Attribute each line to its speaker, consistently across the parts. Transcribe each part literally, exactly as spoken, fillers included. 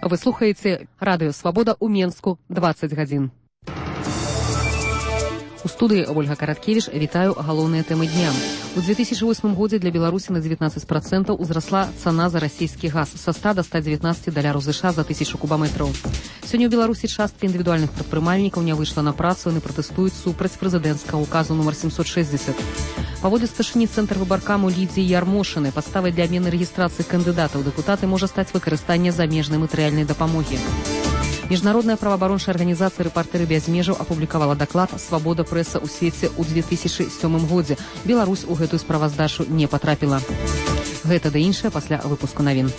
Speaker 1: Вы слухаеце радыё Свабода ў Менску дваццаць гадзін. У студыі Ольга Караткевіч, вітаю галоўныя тэмы дня. У две тысячи восьмым годзе для Беларусі на дзевятнаццаць процентаў узрасла цана за расійскі газ са ста до ста дзевятнаццаці даляраў США за тысячу кубаметраў. Сёння ў Беларусі частка індывідуальных прадпрымальнікаў не выйшла на працу, яны пратэстуюць супраць прэзідэнцкага указу нумар семьсот шестьдесят. Паводле старшыні цэнтр выбаркаму Лідзіі Ярмошыны, падставай для абмены рэгістрацыі кандыдатаў дэпутаты можа стаць выкарыстанне замежнай матэрыяльнай дапамогі. Міжнародная праваабарончая арганізацыя «Рэпартэры без межаў» апублікавала даклад «Свабода прэса ў свеце» ў две тысячи сёмым годзе. Беларусь у гэтую справаздачу не патрапіла. Гэта да іншае пасля выпуску навін.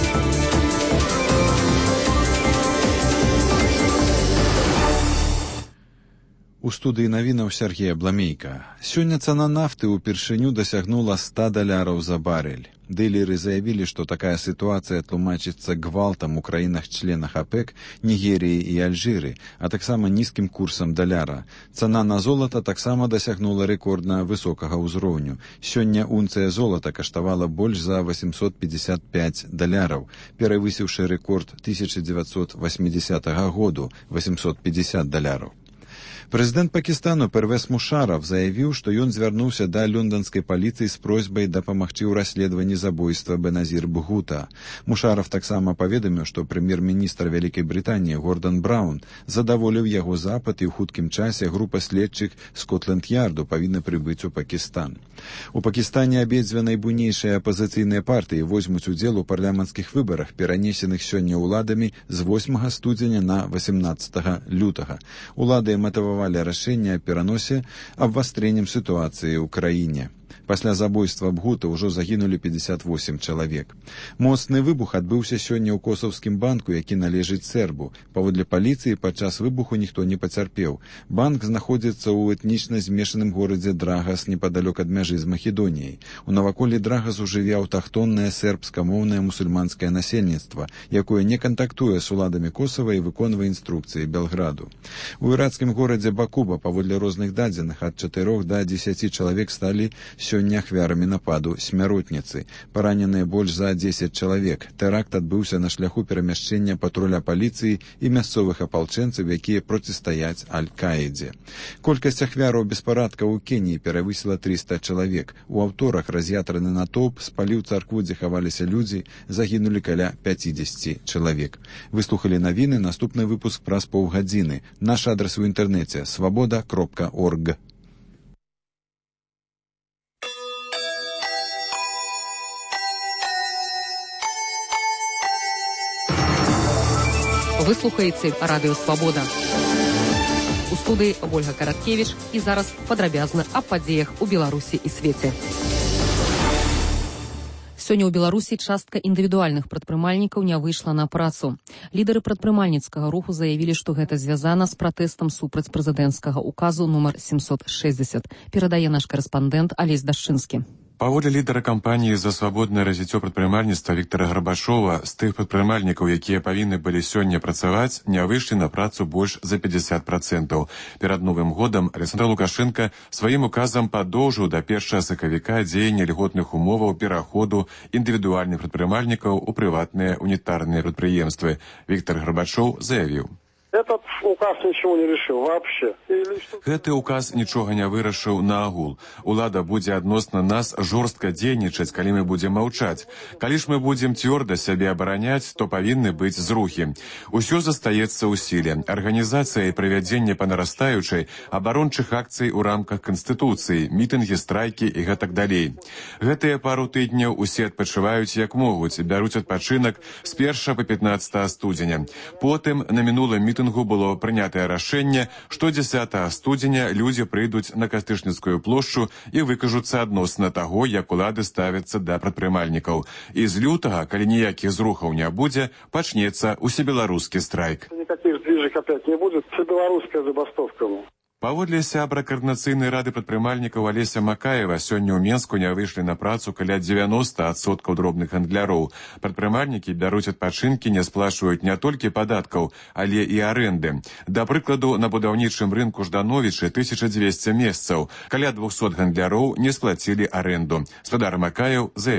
Speaker 2: У студыі навінаў Сергея Бламейка. Сёння цана нафты ўпершыню дасягнула ста даляраў за барель. Дылеры заявілі, што такая сітуацыя тлумачыцца гвалтам у краінах-членах АПЭК, Нігеріі і Альжыры, а таксама нізкім курсам даляра. Цана на золата таксама дасягнула рэкордна высокага ўзроўню. Сёння унцыя золата каштавала больш за восемьсот пятьдесят пять даляраў, перавысіўшы рэкорд тысяча дзевяцьсот восьмидесятага году восемьсот пятьдесят даляраў. Прэзідэнт Пакістану Первез Мушарраф заявіў, што ён звярнуўся да лонданскай паліцыі з просьбай дапамагчы ў расследаванні забойства Беназір Бхута. Мушарраф таксама паведаміў, што прэм'ер-міністр Вялікай Брытаніі Гордан Браўн задаволіў яго запыт, і ў хуткім часе група следчых Скотланд-Ярду павінна прыбыць у Пакістан. У Пакістане абедзве найбуйнейшыя апазіцыйныя партыі возьмуць удзел у парламенцкіх выбарах, перанесеных сёння ўладамі з восьмага студзеня на восемнадцатага лютага. Улады матывавалі рашэнне о пераносе абвастрэннем сітуацыі ў краіне. Пасля забойства Бхута ўжо загінулі пятьдесят восемь чалавек. Моцны выбух адбыўся сёння ў косаўскім банку, які належыць Сербу. Паводле паліцыі, падчас выбуху ніхто не пацярпеў. Банк знаходзіцца ў этнічна змешаным горадзе Драгас непадалёк ад мяжы з Македоніяй. У наваколлі Драгасу жыве аўтахтоннае сербскамоўнае мусульманскае насельніцтва, якое не кантактуе з уладамі Косава і выконвае інструкцыі Белграду. У іракскім горадзе Бакуба, паводле розных дадзеных, ад чатырох да дзесяці чалавек сталі сёння ахвярамі нападу смяротніцы. Параненыя больш за дзесяць чалавек. Тэракт адбыўся на шляху перамяшчэння патруля паліцыі і мясцовых апалчэнцаў, якія процістаяць Аль-Каідзе. Колькасць ахвяраў беспарадкаў у Кеніі перавысіла триста чалавек. У аўторак раз'ятраны натоўп спаліў царкву, дзе хаваліся людзі, загінулі каля пятьдесят чалавек. Выслухалі навіны, наступны выпуск праз паўгадзіны. Наш адрес у інтэрнэце свабода кропка орг.
Speaker 1: Вы слухаеце радыё Свабода. У студыі Ольга Караткевіч, і зараз падрабязна аб падзеях у Беларусі і свеце. Сёння ў Беларусі частка індывідуальных прадпрымальнікаў не выйшла на працу. Лідары прадпрымальніцкага руху заявілі, што гэта звязана з пратэстам супраць прэзідэнцкага указу нумар семьсот шестьдесят. Перадае наш карэспандэнт Алесь Дашчынскі.
Speaker 3: Паводле лідара кампаніі за свабоднае развіццё прадпрымальніцтва Віктара Гарбачова, з тых прадпрымальнікаў, якія павінны былі сёння працаваць, не выйшлі на працу больш за пятьдесят процентаў. Перад Новым годам Александр Лукашенко сваім указам падоўжыў да першага сакавіка дзеянне льготных умоваў пераходу індывідуальных прадпрымальнікаў у прыватныя унітарныя прадпрыемствы. Віктар Гарбачоў заявіў:
Speaker 4: Этот указ ничего не решил вообще.
Speaker 3: Гэты указ нічога не вырашыў наогул. Улада будзе адносна нас жорстка дзейнічаць, калі мы будзем маўчаць. Калі ж мы будзем цвёрда сябе абараняць, то павінны быць зрухі. Усё застаецца ў сіле. Арганізацыя і правядзенне па нарастаючай абарончых акцый у рамках Канстытуцыі, мітынгі, страйкі і гэтак далей. Гэтыя пару тыдняў усе адпачываюць як могуць, бяруць адпачынак з першага па пятнаццатае студзеня. Потым на мінулым мітынгу было прынятае рашэнне, што дзесятага студзеня людзі прыйдуць на Кастычніцкую плошчу і выкажуцца адносна таго, як улады ставяцца да прадпрымальнікаў. І з лютага, калі ніякіх зрухаў не будзе, пачнецца усебеларускі страйк.
Speaker 4: Никаких сдвижек опять не будет. Всебелорусская забастовка.
Speaker 3: Паводле сябра Каардынацыйнай рады прадпрымальнікаў Алеся Макаева, сёння ў Менску не выйшлі на працу каля дзевяноста адсоткаў дробных гандляроў. Прадпрымальнікі бяруць адпачынкі, не сплачваюць не толькі падаткаў, але і арэнды. Да прыкладу, на будаўнічым рынку Ждановічы тысяча дзвесце месцаў. Каля двухсот гандляроў не сплацілі арэнду. Спадар Макаеў заявіў: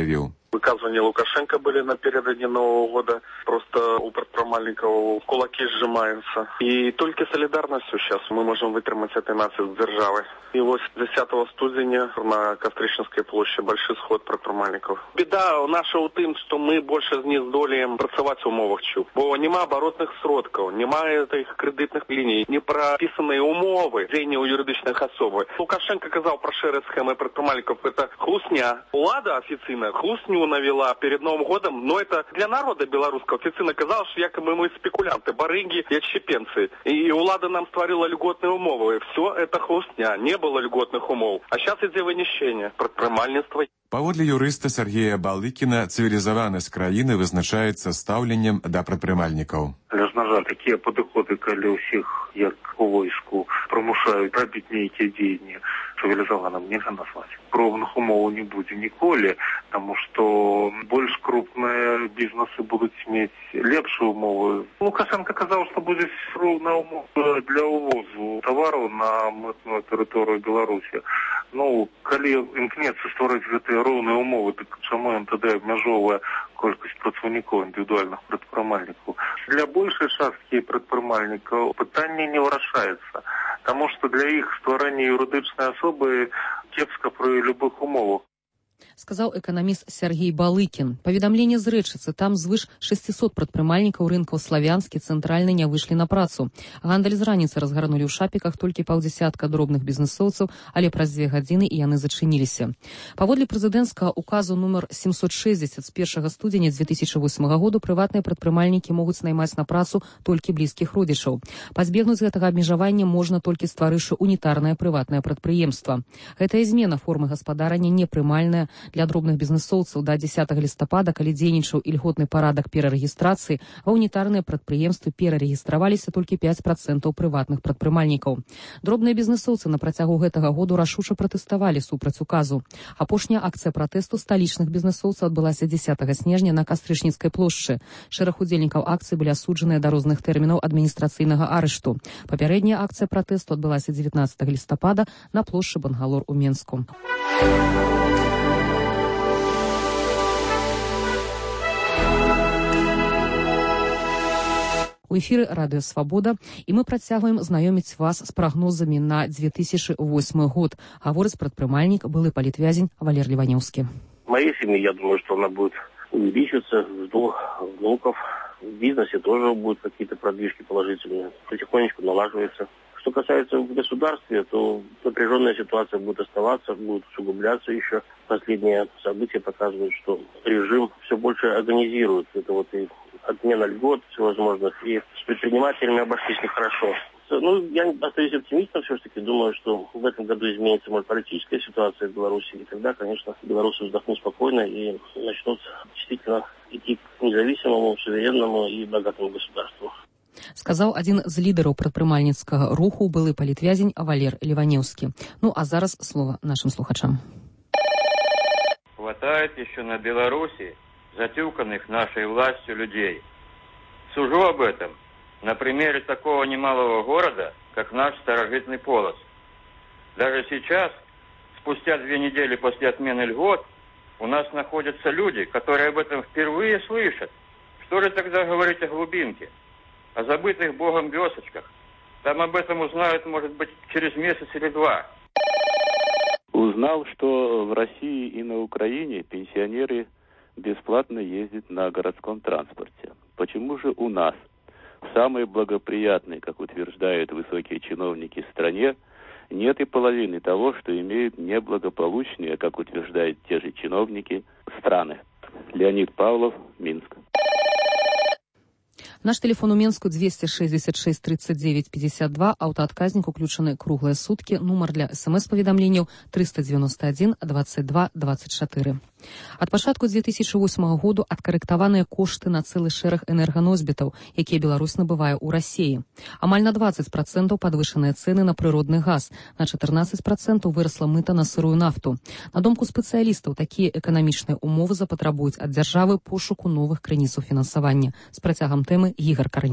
Speaker 5: Выказывания Лукашенко были напередодні Нового года. Просто у предпринимальников кулаки сжимаются. И только солидарностью сейчас мы можем вытримать этой нации с державой. И вот десятого студеня на Костричинской площади большой сход предпринимальников. Беда наша у тим, что мы больше не здолеем працевать в умовах чу. Бо нема оборотных сродков, нема этих кредитных линий, не прописанные умовы денег у юридичных особ. Лукашенко сказал про шеры схемы предпринимальников, это хлусня. Влада официально хлусню навела перед Новым годом, но это для народа белорусского официально казалось, что якобы мы спекулянты, барыги и отщепенцы. И влада нам створила льготные умовы. Все это хлусня, не было льготных умов. А сейчас идет вынищение, предпринимальство.
Speaker 3: Паводле юрыста Сергея Балыкіна, цывілізаванасць краіны вызначаецца стаўленнем да прадпрымальнікаў.
Speaker 6: На жаль, такія падыходы, калі ўсіх, як у войску, прымушаюць рабіць нейкія дзеянні, цывілізаваным нельга назваць. Роўных умоў не будзе ніколі, таму што больш крупныя бізнесы будуць мець лепшыя умовы. Лукашенко казаў, што будзе роўная умова для ўвозу тавараў на мытную тэрыторыю Беларусі. Ну, калі імкнецца стварыць гэтыя роўныя умовы, так чаму ён тады абмяжоўвае колькасць працаўнікоў індывідуальных прадпрымальнікаў? Для большай часткі прадпрымальнікаў пытанне не вырашаецца, таму што для іх стварэння юрыдычнай асобы кепска пры любых умовах.
Speaker 1: Сказаў эканаміст Сергей Балыкін. Паведамленне з рэчыцы, там звыш шестьсот прадпрымальнікаў рынкаў Славянскі, Цэнтральны не выйшлі на працу. Гандаль з раніцы разгарнулі ў шапіках толькі паўдзясятка дробных бізнэсоўцаў, але праз дзве гадзіны і яны зачыніліся. Паводле прэзідэнцкага указу нумар семьсот шестьдесят з першага студзеня две тысячи восьмага году прыватныя прадпрымальнікі могуць наймаць на працу толькі блізкіх родзічаў. Пазбегнуць гэтага абмежавання можна толькі стварыўшы унітарнае прыватнае прадпрыемства. Гэтая змена формы гаспадарання непрымальная для дробных бізнэсоўцаў да дзесятага лістапада, калі дзейнічаў ільготны парадак перарэгістрацыі, ва ўнітарныя прадпрыемствы перарэгістраваліся толькі пяць працэнтаў прыватных прадпрымальнікаў. Дробныя бізнэсоўцы на працягу гэтага году рашуча пратэставалі супраць указу. Апошняя акцыя пратэсту сталічных бізнэсоўцаў адбылася дзесятага снежня на Кастрычніцкай плошчы. Шэраг удзельнікаў акцыі былі асуджаныя да розных тэрмінаў адміністрацыйнага арышту. Папярэдняя акцыя пратэсту адбылася дзевятнаццатага лістапада на плошчы Бангалор у Менску. У эфіры радыё Свабода, і мы працягваем знаёміць вас з прагнозамі на две тысячи восьмы год. Гаворыць прадпрымальнік, былы палітвязень Валер Ливаневский.
Speaker 7: В моей семье, я думаю, что она будет увеличиваться, жду внуков. В бизнесе тоже будут какие-то продвижки положительные. Потихонечку налаживается. Что касается в государстве, то напряженная ситуация будет оставаться, будет усугубляться еще. Последние события показывают, что режим все больше организирует. Это вот и отмена льгот всевозможных, и с предпринимателями обошлись нехорошо. Ну, я остаюсь оптимистом все-таки, думаю, что в этом году изменится, может, политическая ситуация в Беларуси, и тогда, конечно, белорусы вздохнут спокойно и начнут действительно идти к независимому, суверенному и богатому государству.
Speaker 1: Сказаў адзін з лідараў прадпрымальніцкага руху, былы палітвязень Валер Ливаневский. Ну, а зараз слово нашим слухачам.
Speaker 8: Хватает еще на Беларуси затюканных нашей властью людей. Сужу об этом на примере такого немалого города, как наш старожитный Полоцк. Даже сейчас, спустя две недели после отмены льгот, у нас находятся люди, которые об этом впервые слышат. Что же тогда говорить о глубинке, о забытых Богом вёсочках? Там об этом узнают, может быть, через месяц или два.
Speaker 9: Узнал, что в России и на Украине пенсионеры бесплатно ездят на городском транспорте. Почему же у нас, самые благоприятные, как утверждают высокие чиновники в стране, нет и половины того, что имеют неблагополучные, как утверждают те же чиновники, страны? Леонид Павлов, Минск.
Speaker 1: Наш телефон у Менску двести шестьдесят шесть тридцать девять пятьдесят два, аўтаадказнік уключаны круглыя суткі, нумар для смс-паведамленняў триста девяносто один двадцать два двадцать четыре. Ад пачатку две тысячи восьмага году адкарэктаваныя кошты на цэлы шэраг энерганосьбітаў, якія Беларусь набывае ў Расіі. Амаль на двадцать процентаў падвышаныя цэны на прыродны газ, на чатырнаццаць процентаў вырасла мыта на сырую нафту. На думку спецыялістаў, такія эканамічныя умовы запатрабуюць ад дзяржавы пошуку новых крыніцаў фінансавання. З працягам тэмы Ігар Карней.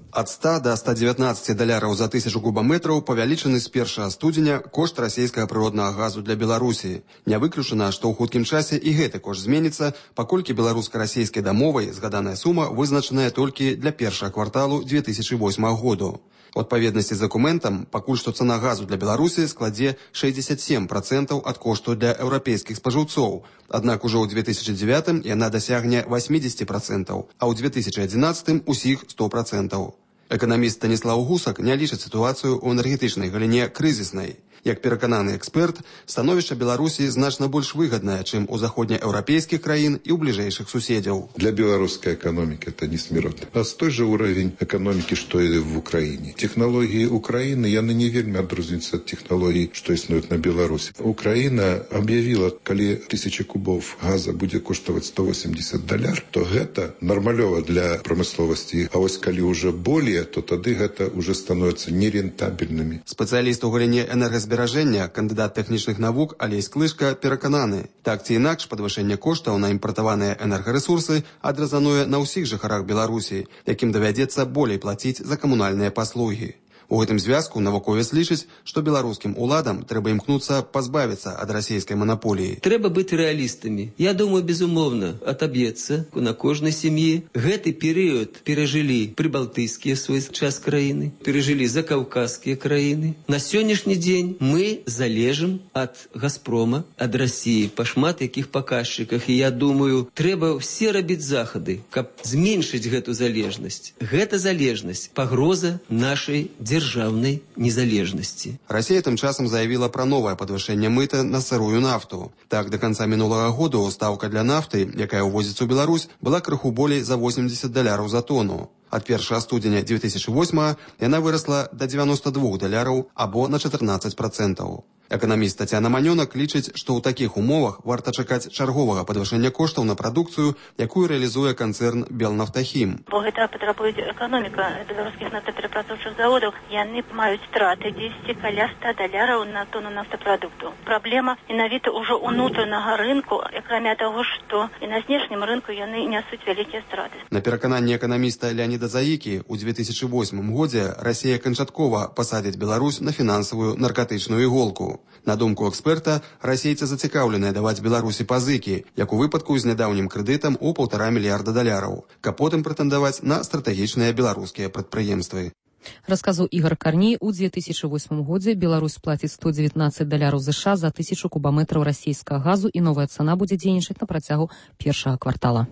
Speaker 10: Ад ста да ста дзевятнаццаці даляраў за тысячу кубаметраў павялічаны з першага студзеня кошт расійскага прыроднага газу для Беларусі. Не выключана, што ў хуткім часе і гэты кошт зменіцца, паколькі беларуска-расійскай дамовай згаданая сума вызначаная толькі для першага кварталу дзве тысячы восьмага году. У адпаведнасці з дакументам, пакуль што цана газу для Беларусі складзе шэсцьдзесят сем працэнтаў ад кошту для еўрапейскіх спажыўцоў. Аднак ужо ў две тысячы дзевятым яна дасягне восемьдесят працэнтаў, а ў две тысячы адзінаццатым усіх сто працэнтаў. Эканаміст Станіслаў Гусак не лічыць сітуацыю ў энергетычнай галіне крызіснай. Як перакананы эксперт, становішча Беларусі значна больш выгаднае, чым у заходнееўрапейскіх краін і ў бліжэйшых суседзяў.
Speaker 11: Для белорусской экономики это не смиротно. А с той же уровень экономики, что и в Украине. Технологии Украины, яны не вельмі адрознятся от технологий, что існуюць на Беларуси. Украина объявила, калі тысяча кубов газа будет коштовать сто восемьдесят доляр, то гэта нормалёва для промысловости. А вось калі уже более, то тады гэта уже становится нерентабельными.
Speaker 10: Специалист у галіне энергозбереження зберажэння, кандыдат тэхнічных навук Алесь Клышка перакананы. Так ці інакш падвышэнне коштаў на імпартаваныя энергарэсурсы адразануе на ўсіх жыхарах Беларусі, якім давядзецца болей плаціць за камунальныя паслугі. У гэтым звязку навуковец лічыць, што беларускім уладам трэба імкнуцца пазбавіцца ад расійскай манаполіі.
Speaker 12: Трэба быць рэалістамі. Я думаю, безумоўна, атаб'ецца на кожнай сям'і. Гэты перыяд перажылі прыбалтыйскія свой час краіны, перажылі закаўказскія краіны. На сённяшні дзень мы залежым ад Газпрома, ад Расіі па шмат якіх паказчыках. І я думаю, трэба ўсе рабіць захады, каб зменшыць гэту залежнасць. Гэта залежнасць пагроза нашай дзяржавы. Державной незалежности.
Speaker 10: Россия тем часом заявила про новое подвышение мыта на сырую нафту. Так, до конца минулого года ставка для нафты, якая увозится в Беларусь, была крыху болей за восемьдесят доляров за тонну. От першага студзеня две тысячи восьмага яна выросла до девяноста двух доляраў або на чатырнаццаць працэнтаў. Эканаміст Тацяна Манёнак лічыць, што ў такіх умовах варта чакаць чарговага падвышэння коштаў на прадукцыю, якую рэалізуе канцэрн Белнафтахім.
Speaker 13: Бо гэта патрабуе эканоміка беларускіх нафтаперапрацоўчых заводаў. Яны маюць страты дзесьці каля ста даляраў на тону нафтапрадукту. Праблема менавіта ўжо ўнутранага рынку, акрамя таго, што і на знешнім рынку яны нясуць вялікія страты.
Speaker 10: На перакананні эканаміста Леаніда Заікі, у две тысячи восьмым годзе Расія канчаткова пасадзіць Беларусь на фінансавую наркатычную іголку. На думку эксперта, расейцы зацікаўленыя даваць Беларусі пазыкі, як у выпадку з нядаўнім крэдытам у паўтара мільярда даляраў, каб потым прэтэндаваць на стратэгічныя беларускія прадпрыемствы.
Speaker 1: Расказаў Ігор Карней, у две тысячи восьмым годзе Беларусь плаціць сто дзевятнаццаць даляраў США за тысячу кубаметраў расійскага газу, і новая цана будзе дзейнічаць на працягу першага квартала.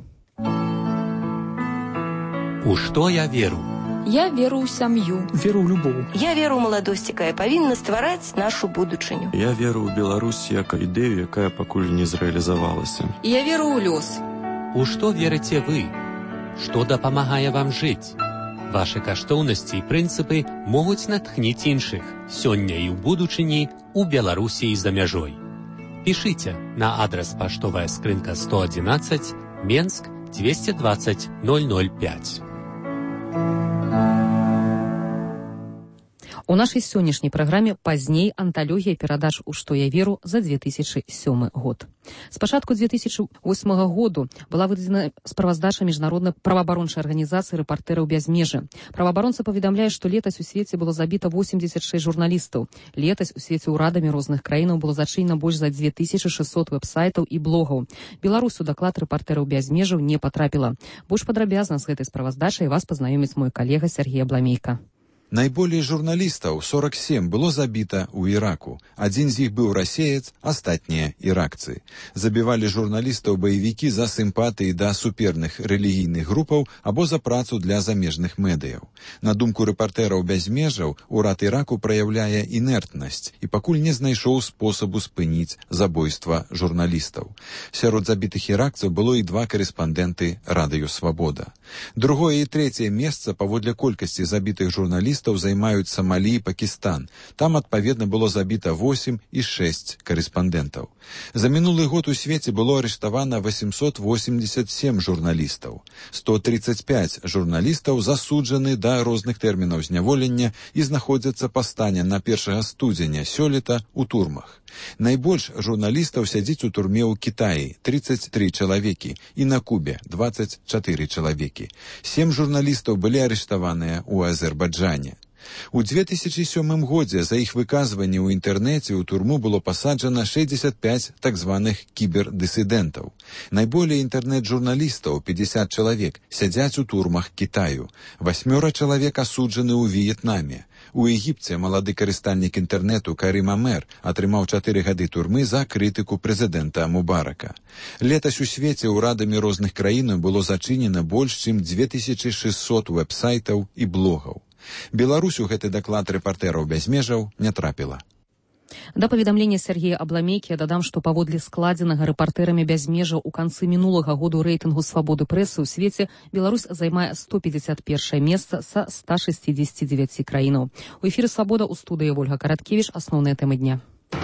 Speaker 14: У што я веру?
Speaker 15: Я веру ў сям'ю.
Speaker 14: Веру ў любоў.
Speaker 16: Я веру ў маладосць, якая павінна ствараць нашу будучыню.
Speaker 17: Я веру ў Беларусь як ідэю, якая пакуль не зрэалізавалася.
Speaker 15: Я веру ў лёс.
Speaker 14: У што верыце вы? Што дапамагае вам жыць? Вашы каштоўнасці і прынцыпы могуць натхніць іншых сёння і ў будучыні, у Беларусі і за мяжой. Пішыце на адрас паштовая скрынка сто адзінаццаць, Менск, двести двадцать ноль ноль пять.
Speaker 1: У нашай сённяшняй праграме пазней анталогія перадач «У што я веру» за две тысячи сёмы год. З пачатку две тысячи восьмага году была выдадзена справаздача міжнароднай праваабарончай арганізацыі «Рэпартэраў без межы». Праваабаронцы паведамляюць, што летась у свеце было забіта восемьдесят шесть журналістаў. Летась у свеце ўрадамі розных краінаў было зачынена больш за две тысячи шестьсот вэб-сайтаў і блогаў. Беларусь у даклад «Рэпартэраў без межаў» не патрапіла. Больш падрабязна з гэтай справаздачай вас пазнаёміць мой калега Сергей Абламейка.
Speaker 2: Найболей журналістаў, сорок семь, было забіта ў Іраку. Адзін з іх быў расеец, астатнія іракцы. Забівалі журналістаў баевікі за сімпатыі да суперных рэлігійных групаў або за працу для замежных медыяў. На думку рэпартэраў без межаў, урад Іраку праяўляе інертнасць і пакуль не знайшоў спосабу спыніць забойства журналістаў. Сярод забітых іракцаў было і два карэспандэнты радыё «Свабода». Другое і трэцяе месца паводле колькасці забітых журналістаў журналістаў займаюць Самалі і Пакістан. Там, адпаведна, было забіта восемь і шэсць карэспандэнтаў. За мінулы год у свеце было арыштавана восемьсот восемьдесят семь журналістаў. сто тридцать пять журналістаў засуджаны да розных тэрмінаў зняволення і знаходзяцца па стане на першага студзеня сёлета ў турмах. Найбольш журналістаў сядзіць у турме ў Кітаі тридцать три чалавекі і на Кубе двадцать четыре чалавекі. Сем журналістаў былі арыштаваныя ў Азербайджане. У две тысячи сёмым годзе за іх выказванні ў інтэрнэце ў турму было пасаджана шестьдесят пять так званых кібердысідэнтаў. Найболей інтэрнэт-журналістаў, пятьдесят чалавек, сядзяць у турмах Кітаю. Васьмёра чалавек асуджаны ў В'етнаме. У Егіпце малады карыстальнік інтэрнэту Карым Амер атрымаў чатыры гады турмы за крытыку прэзідэнта Мубарака. Летась у свеце ўрадамі розных краінаў было зачынена больш чым две тысячи шестьсот вэб-сайтаў і блогаў. Беларусь у гэты даклад рэпартэраў без межаў не трапіла.
Speaker 1: Да паведамлення Сергея Абламейкі я дадам, што паводле складзенага рэпартэрамі без межаў у канцы мінулага году рэйтынгу свабоды прэсы ў свеце Беларусь займае сто пятьдесят первое месца са ста шестидесяти девяти краінаў. У эфіры «Свабода» у студыі Ольга Караткевіч. Асноўныя тэмы дня.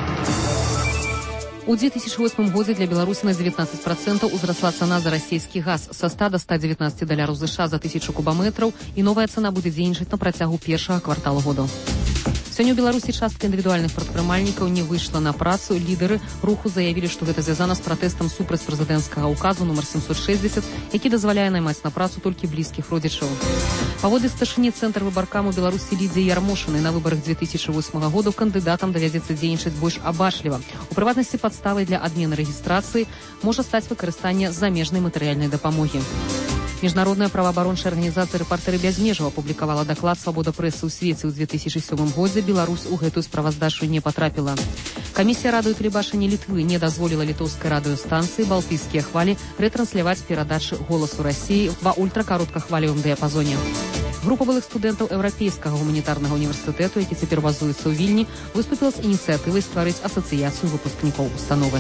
Speaker 1: У две тысячи восьмым годзе для Беларусі на девятнадцать процентов узрасла цана за расійскі газ са ста до ста девятнадцати даляраў США за тысячу кубаметраў, і новая цана будзе дзейнічаць на працягу першага квартала года. Сёння ў Беларусі частка індывідуальных прадпрымальнікаў не выйшла на працу. Лідары руху заявілі, што гэта звязана з пратэстам супраць прэзідэнцкага ўказу нумар семьсот шестьдесят, які дазваляе наймаць на працу толькі блізкіх родзічаў. Паводле старшыні цэнтр выбаркам у Беларусі Лідзіі Ярмошынай на выбарах две тысячи восьмага года кандыдатам давядзецца дзейнічаць больш абачліва. У прыватнасці падставай для адмены рэгістрацыі можа стаць выкарыстанне замежнай матэрыяльнай дапамогі. Міжнародная праваабарончая арганізацыя «Рэпартэры без межаў» апублікавала даклад «Свабода прэсы ў свеце» ў две тысячи сёмым годзе. Беларусь у гэтую справаздачу не патрапіла. Камісія радыё і тэлебачання Літвы не дазволіла літоўскай радыёстанцыі «Балтыйскія хвалі» рэтрансляваць перадачы «Голасу Расіі» ва ультракароткахвалевым дыяпазоне. Група былых студэнтаў Еўрапейскага гуманітарнага універсітэту, які цяпер базуецца ў Вільні, выступіла з ініцыятывай стварыць асацыяцыю выпускнікоў установы.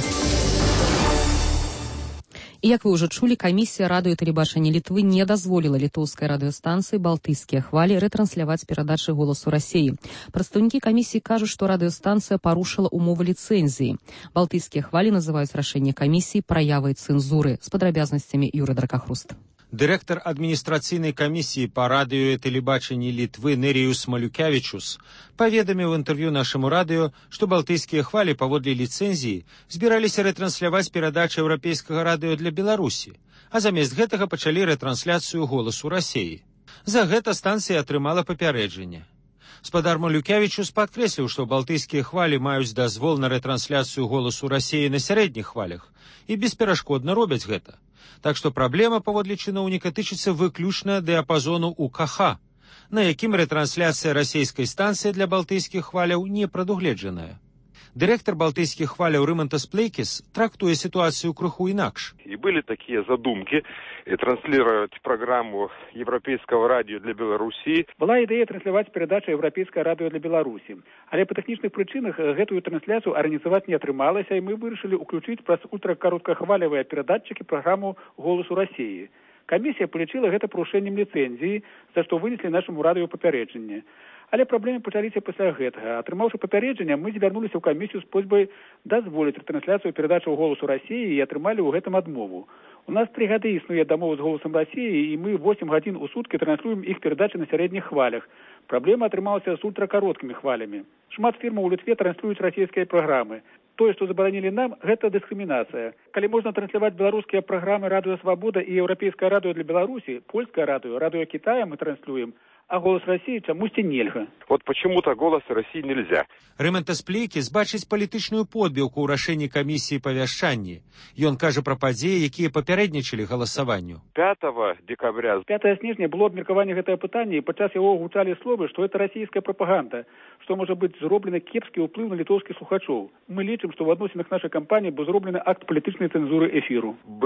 Speaker 1: І, як вы ўжо чулі, камісія радыё і тэлебачання Літвы не дазволіла літоўскай радыёстанцыі «Балтыйскія хвалі» рэтрансляваць перадачы «Голасу Расіі». Прадстаўнікі камісіі кажуць, што радыёстанцыя парушыла умовы ліцэнзіі. «Балтыйскія хвалі» называюць рашэнне камісіі праявай цэнзуры. З падрабязнасцямі Юры Дракахруст.
Speaker 18: Дырэктар адміністрацыйнай камісіі па радыё і тэлебачанні Літвы Неріюс Малюкявічус паведаміў у інтэрв'ю нашаму радыё, што балтыйскія хвалі паводле ліцэнзіі збіраліся рэтранссляваць перадачы еўрапейскага радыё для Беларусі, а замест гэтага пачалі рэтрансляцыю «Голасу Расіі». За гэта станцыя атрымала папярэджанне. Спадар Малюкявічус падкрэсліў, што балтыйскія хвалі маюць дазвол на рэтрансляцыю «Голасу Расіі» на сярэдніх хвалях і бесперашкодна робяць гэта. Так што праблема, паводле чыноўніка, тычыцца выключна дыяпазону У К Х, на якім рэтрансляцыя расійскай станцыі для балтыйскіх хваляў не прадугледжаная. Дырэктар балтыйскіх хваляў Рымантас Плейкіс трактуе ситуацию крыху инакше.
Speaker 19: И были такие задумки транслировать программу Европейского радио для Беларуси.
Speaker 20: Была идея транслировать передачу Европейское радио для Беларуси. Але по технічных причинах эту трансляцию организовать не атрымалася, и мы вырашили уключить праз ультракароткахвалевыя передатчики программу «Голосу России». Комиссия полічила гэта парушэннем ліцэнзіі, за што вынеслі нашаму радыё папярэджанне. Але праблемы пачаліся пасля гэтага. Атрымаўшы папярэджанне, мы звярнуліся ў камісію з просьбай дазволіць рэтрансляцыю перадачаў «Голосу России» і атрымалі ў гэтым адмову. У нас три гады існуе дамова з «Голосом России», і мы восемь гадзін у суткі транслюем іх перадачы на сярэдніх хвалях. Праблема атрымалася з ультракароткімі хвалямі. Шмат фірмаў у Літве транслююць расійскія праграмы. Тое, што забаранілі нам, гэта дыскрымінацыя. Калі можна трансляваць беларускія праграмы «Радыё Свабода» і «Еўрапейскае радыё для Беларусі», «Польскае радыё», «Радыё Китая» мы транслюем, а «Голос России» чамусьці нельга.
Speaker 19: Вот почему-то «Голос России» нельзя.
Speaker 18: Рымантас Плейкіс бачыць палітычную подбіўку ў рашэнні камісіі па вяшчанні. Ён кажа пра падзеі, якія папярэднічалі галасаванню.
Speaker 19: пятого декабря.
Speaker 20: пятого снежня было абмеркаванне гэтае пытанне, і падчас яго гучалі словы, што это расійская прапаганда, што можа быць зроблены кепскі ўплыў на літоўскіх слухачоў. Мы лічым, што ў адносінах нашай кампаніі быў зроблены акт палітычнай цэнзуры эфіру.
Speaker 19: Был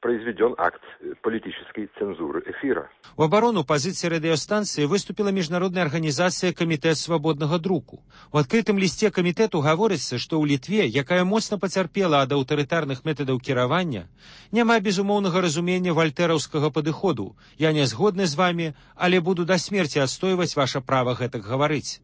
Speaker 21: произведен акт политической цензуры эфира.
Speaker 18: У абарону пазіцыі радыёстанцыі выступила міжнародная арганізацыя Камітэт свабоднага друку. У адкрытым лісце камітэту гаворыцца, што ў Літве, якая моцна пацярпела ад аўтарытарных метадаў кіравання, няма безумоўнага разумення вальтэраўскага падыходу. Я не згодны з вамі, але буду да смерці адстойваць ваша права гэтак гаварыць.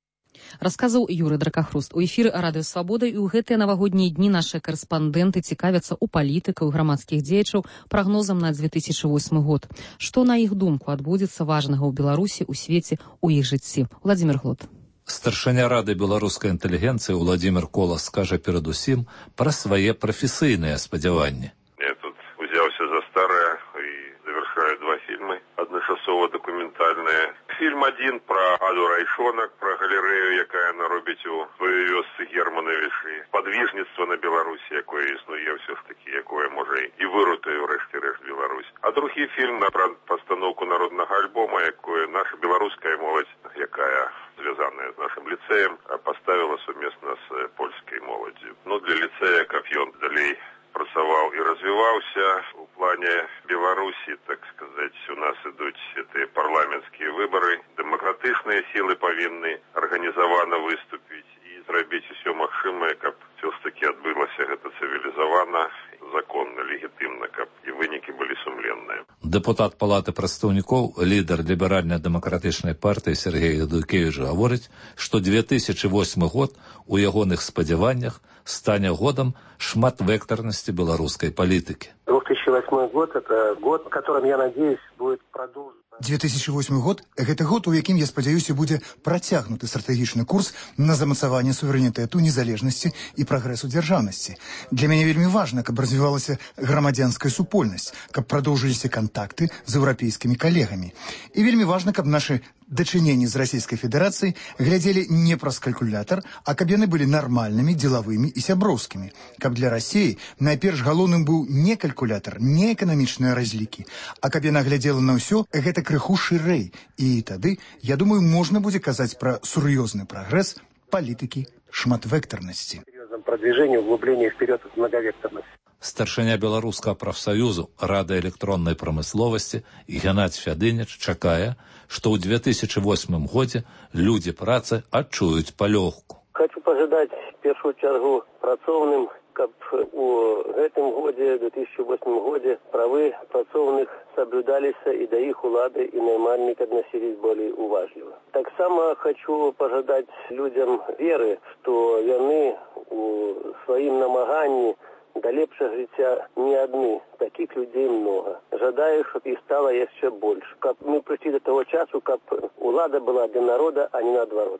Speaker 1: Расказаў Юрый Дракахруст. У эфіры Радыё Свабода і ў гэтыя навагоднія дні нашыя карэспандэнты цікавяцца ў палітыкаў і грамадскіх дзеячаў прагнозам на две тысячи восьмы год. Што, на іх думку, адбудзецца важнага ў Беларусі, у свеце, у іх жыцці? Владимир Глот.
Speaker 22: Старшыня Рады беларускай інтэлігенцыі Владимир Колас скажа перадусім пра свае прафесійныя спадзяванні.
Speaker 23: Я тут узяўся за старае і завершаю два фільмы, адначасова-дакументальныя. Фільм один про Аду Райшонак, про галерею, якая наробіць у вёсцы Германовичы, подвижництво на Беларусі, якое існуе все ж таки, якое можа і вырутае врэшце рэшт Беларусь. А другі фільм на пастановку народнага альбома, якое наша беларуская моладзь, якая звязаная з нашим ліцеем, поставила сумесна з польскай моладзю. Ну, для ліцея, каб ён далей працаваў і развіваўся. У плане Беларусі, так сказать, у нас ідуць гэтыя парламенцкія выбары. Дэмакратычныя сілы павінны арганізавана выступіць і зрабіць усё магчымае, каб все ж таки адбылася гэта цывілізавана, законна, легітымна, каб і вынікі былі сумленныя.
Speaker 22: Дэпутат Палаты прадстаўнікоў, лідар ліберальна-дэмакратычнай партыі Сергей Ядукевіч гаворыць, што две тысячи восьмы год у ягоных спадзяваннях стане годом шматвектарнасці беларускай палітыкі.
Speaker 24: две тысячи восьмой год – это год, в котором, я надеюсь, будет продолжен.
Speaker 25: две тысячи восьмы год – гэта год, у якім, я спадзяюся, будзе працягнуты стратэгічны курс на замацаванне суверэнітэту, незалежнасці і прагрэсу дзяржаўнасці. Для мяне вельмі важна, каб развівалася грамадзянская супольнасць, каб прадоўжыліся кантакты з еўрапейскімі калегамі. І вельмі важна, каб нашы дачыненні з Расійскай Федэрацыяй глядзелі не праз калькулятар, а каб яны былі нармальнымі, дзелавымі і сяброўскімі. Каб для Расіі найперш галоўным быў не калькулятар, не эканамічныя разлікі, а каб яна глядзела на ўсё гэта крыху шырэй. І тады, я думаю, можна будзе казаць пра сур'ёзны прагрэс палітыкі шматвектарнасці.
Speaker 24: Продвижение, углубление вперед в многовекторность.
Speaker 22: Старшыня беларускага прафсаюзу Рады электроннай прамысловасці Геннадзь Фядыніч чакае, што ў две тысячи восьмым годзе людзі працы адчуюць палёгку.
Speaker 24: Хочу пожадаць в першую чаргу працоўным, каб у гэтым годзе, две тысячи восьмым годзе, правы працоўных соблюдаліся і да іх улады і наймальнікі адносілись болей уважліва. Таксама хочу пожадаць людзям веры, што яны у сваім намаганні да лепшага жыцця не адны, такіх людзей много. Жадаю, щоб іх стало яшчэ больш. Каб мы прыйшлі до того часу, каб улада была для народа, а не наадварот.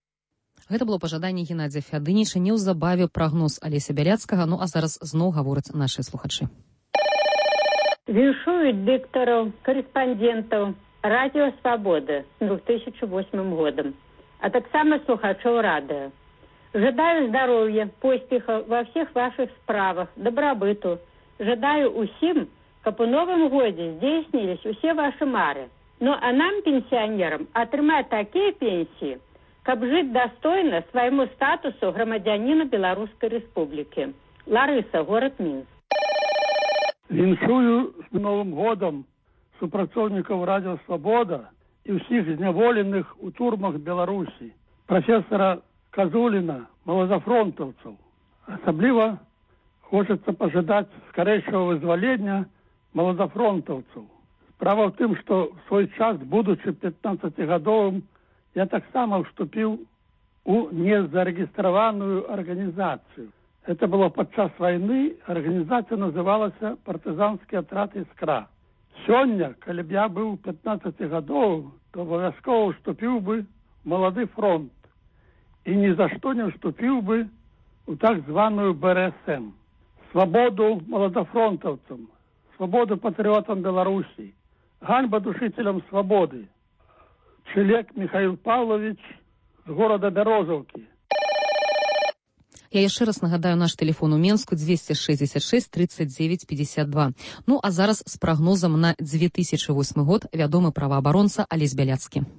Speaker 1: Гэта было пажаданне Геннадзя Фядыніча. Неўзабаве прагноз Алеся Бяляцкага. Ну а зараз зноў гавораць нашыя слухачы.
Speaker 26: Віншую дыктараў, корэспандэнтаў Радіо Свабода з две тысячи восьмым годам, а таксама слухачоў радыё. Жадаю здоровья, поспеха во всех ваших справах, добробыту. Жадаю усім, каб у новым годзе здзейснілись усе ваши мары. Ну а нам, пенсионерам, атрымаць такія пенсии, каб жыць достойно свайму статусу грамадзяніна Беларускай Рэспублікі. Ларыса, город Мінск.
Speaker 27: Віншую з Новым годам супрацоўнікаў Радіо Свабода і ўсіх зняволеных у турмах Беларусі, прафесора Казуліна, малазафронтаўцаў. Асабліва хочацца пажадаць скарэйшага вызвалення малазафронтаўцаў. Справа ў тым, што в свой час, будучы пятнаццацігадовым, я таксама вступіў у незарэгістраваную арганізацыю. Это было падчас вайны, арганізацыя называлася партызанскі атрад «Іскра». Сёння, калі б я быў пятнаццацігадовым, то абавязкова вступіў бы малады фронт і ні за што не вступіў бы у так званую бэ эр эс эм. Свабоду маладафронтаўцам, свабоду патрыотам Беларусі, ганьба душителям свабоды. Чылек Михаил Павлович з горада Бярозаўкі.
Speaker 1: Я яшчэ раз нагадаю наш тэлефон у Менску двести шестьдесят шесть тридцать девять пятьдесят два. Ну а зараз з прагнозам на две тысячи восьмы год вядомы праваабаронца Алесь Бяляцкі.
Speaker 24: Вы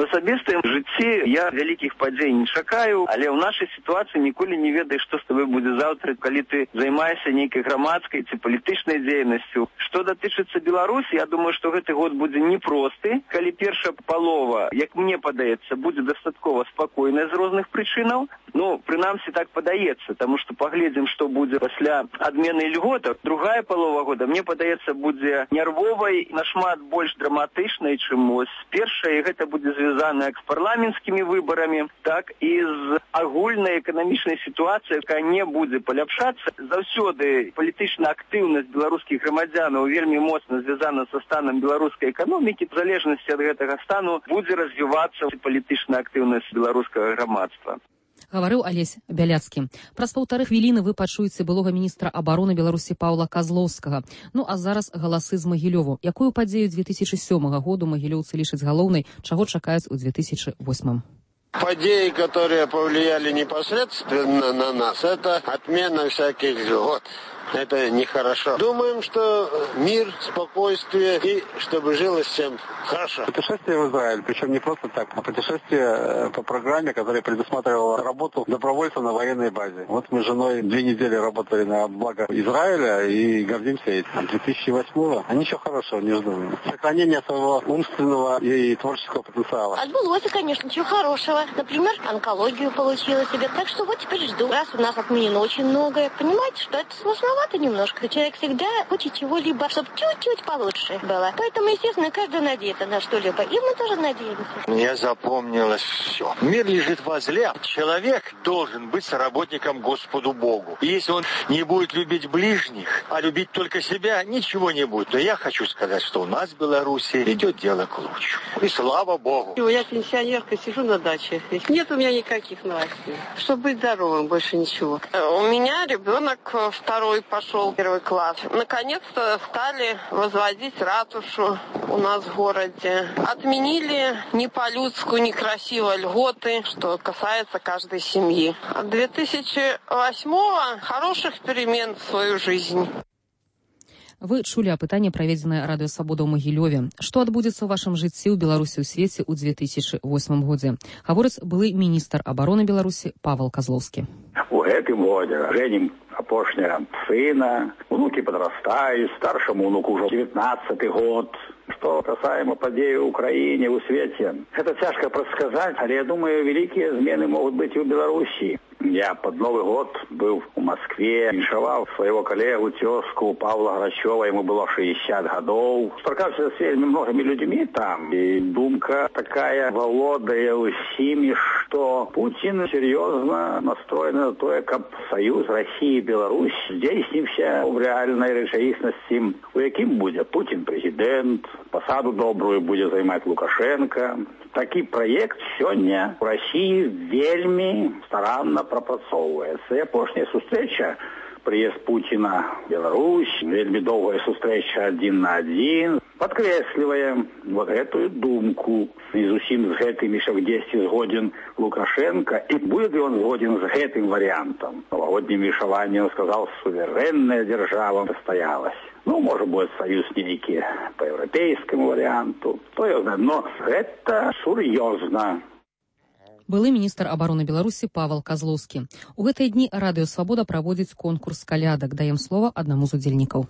Speaker 3: асабістым жыцці я вялікіх падзей не чакаю, але ў нашай сітуацыі ніколі не ведаеш, што з тобой будзе заўтра, калі ты займаешься нейкай грамадскай ці палітычнай дзейнасцю. Што датычыцца Беларусі, я думаю, што гэты год будзе непросты, калі першая палова, як мне падаецца, будзе дастаткова спакойная з розных прычынаў. Ну, прынамсі так падаецца, таму што паглядзім, што будзе пасля адмены льготаў. Другая палова года, мне падаецца, будзе нервовай, нашмат больш драматычнай, чым ось першая, і гэта будзе звязана як з парламенцкімі выбарамі, так і з агульнай эканамічнай сітуацыяй, якая не будзе паляпшацца. Заўсёды палітычная актыўнасць беларускіх грамадзянаў вельмі моцна звязана са станам беларускай эканомікі. В залежнасці ад гэтага стану будзе развівацца палітычная актыўнасць беларускага грамадства.
Speaker 1: Гаварыў Алесь Бяляцкі. Праз паўтары хвіліны вы пачуеце былога міністра абароны Беларусі Паўла Казлоўскага. Ну а зараз галасы з Магілёву. Якую падзею две тысячи сёмага году магілёўцы лічаць галоўнай, чаго чакаюць у две тысячи восьмым?
Speaker 4: Подеи, которые повлияли непосредственно на нас, это отмена всяких льгот. Это нехорошо. Думаем, что мир, спокойствие и чтобы жилось всем хорошо.
Speaker 5: Путешествие в Израиль, причем не просто так, а путешествие по программе, которая предусматривала работу добровольцев на военной базе. Вот мы с женой две недели работали на благо Израиля и гордимся этим. две тысячи восьмого, а ничего хорошего не ждем. Сохранение своего умственного и творческого потенциала.
Speaker 6: Отбылось, конечно, ничего хорошего. Например, онкологию получила себе. Так что вот теперь жду. Раз у нас отменено очень многое, понимаете, что это сложновато немножко. Человек всегда хочет чего-либо, чтобы чуть-чуть получше было. Поэтому, естественно, каждый надеется на что-либо. И мы тоже надеемся.
Speaker 7: Мне запомнилось все. Мир лежит возле. Человек должен быть соработником Господу Богу. И если он не будет любить ближних, а любить только себя, ничего не будет. Но я хочу сказать, что у нас в Беларуси идет дело к лучшему. И слава Богу.
Speaker 8: Я пенсионерка, сижу на даче. Нет у меня никаких новостей. Чтобы быть здоровым, больше ничего.
Speaker 9: У меня ребенок второй пошел в первый класс. Наконец-то стали возводить ратушу у нас в городе. Отменили не по-людски, некрасиво льготы, что касается каждой семьи. А две тысячи восьмого хороших перемен в свою жизнь.
Speaker 1: Вы чулі апытанне, праведзенае Радыё Свабода ў Магілёве. Што адбудзецца ў вашым жыцці ў Беларусі ў свеце ў две тысячи восьмым годзе? Гаворыць былы міністр абароны Беларусі Павел Казлоўскі.
Speaker 28: У гэтым годзе жэнім апошняга сына, унукі падрастаюць, старшаму унуку ўжо девятнадцаты год. Што касаемо падзеі ў краіне, ў свеце, гэта цяжка прадсказаць, але я думаю, вялікія змены могуць быць і ў Беларусі. Я под Новый год был в Москве, віншаваў своего коллегу, тезку Павла Грачева, ему было шестьдесят годов. Спракаўся с вельмі многими людьми там, и думка такая володае усімі, что Путин серьезно настроен на то, как союз России и Беларусь здзейсніўся в реальной рэчаіснасці, у якім будзе Путин президент, посаду добрую будет займать Лукашенко. Такі проект сёння в России вельмі старанна прапрацоўваецца. І апошняя сустрэча, прыезд Путина в Беларусь, вельмі доўгая сустрэча адзін на адзін, падкрэслівае вот гэтую думку. І зусім з гэтым яшчэ дзесьці згоден Лукашенко. І будзе он згоден з гэтым варыянтам. Новогоднім віншаваннем сказал, суверенная держава состоялась. Ну, может быть, союз нейкі по европейскому варианту. То я знаю, но это сур'ёзна.
Speaker 1: Былы міністр абароны Беларусі Павел Казлоўскі. У гэтыя дні Радыё Свабода праводзіць конкурс калядак. Даем слова аднаму з удзельнікаў.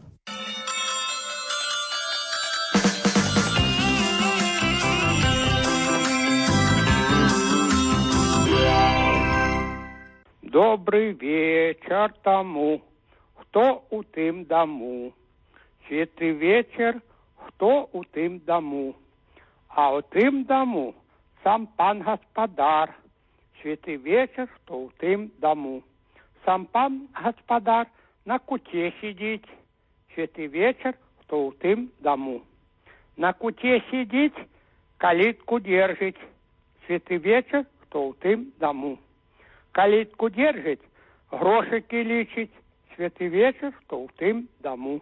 Speaker 29: Добрый вечер тому, кто у тым дому. Світлий вечір, хто у тим дому, а у тим дому сам пан гаспадар. Світлий вечір, хто у тим дому, сам пан гаспадар на куте сидить. Світлий вечір, хто у тим дому, на куте сидить, калитку держить. Світлий вечір, хто у тим дому, калитку держить, грошики лічить. Світлий вечір, хто у тим дому.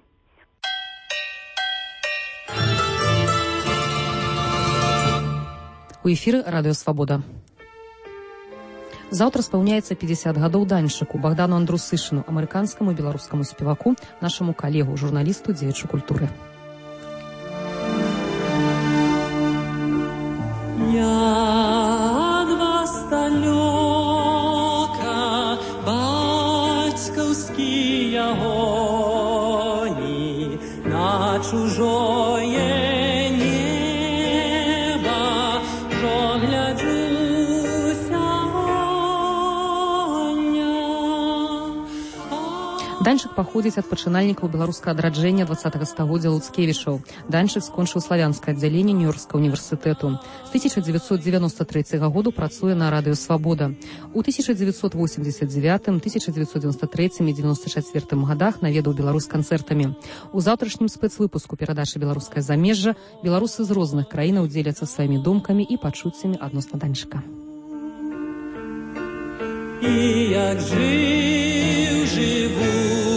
Speaker 1: У эфіры Радыё Свабода. Заўтра спаўняецца пятьдесят гадоў даньшыку Богдану Андрусышыну, амерыканскаму і беларускаму спеваку, нашаму калегу, журналісту, дзеячу культуры.
Speaker 30: Я
Speaker 2: чужое небо, что гляджуся вольня.
Speaker 1: Данчык паходзіць ад пачынальнікаў беларускага адраджэння двадцатага стагоддзя Луцкевічаў. Данчык скончыў славянскае аддзяленне Нью-Йоркскага універсітэту. З тысяча дзевяцьсот девяносто третьего году працуе на радыё «Свабода». У тысяча девятьсот восемьдесят девятым, тысяча девятьсот девяносто третьем і девяносто четвертым годах наведаў Беларусь канцэртамі. У заўтрашнім спецвыпуску перадачы «Беларускае замежжа» беларусы з розных краінаў дзеляцца сваімі думкамі і пачуццямі адносна Данчыка.
Speaker 2: І як жив, живу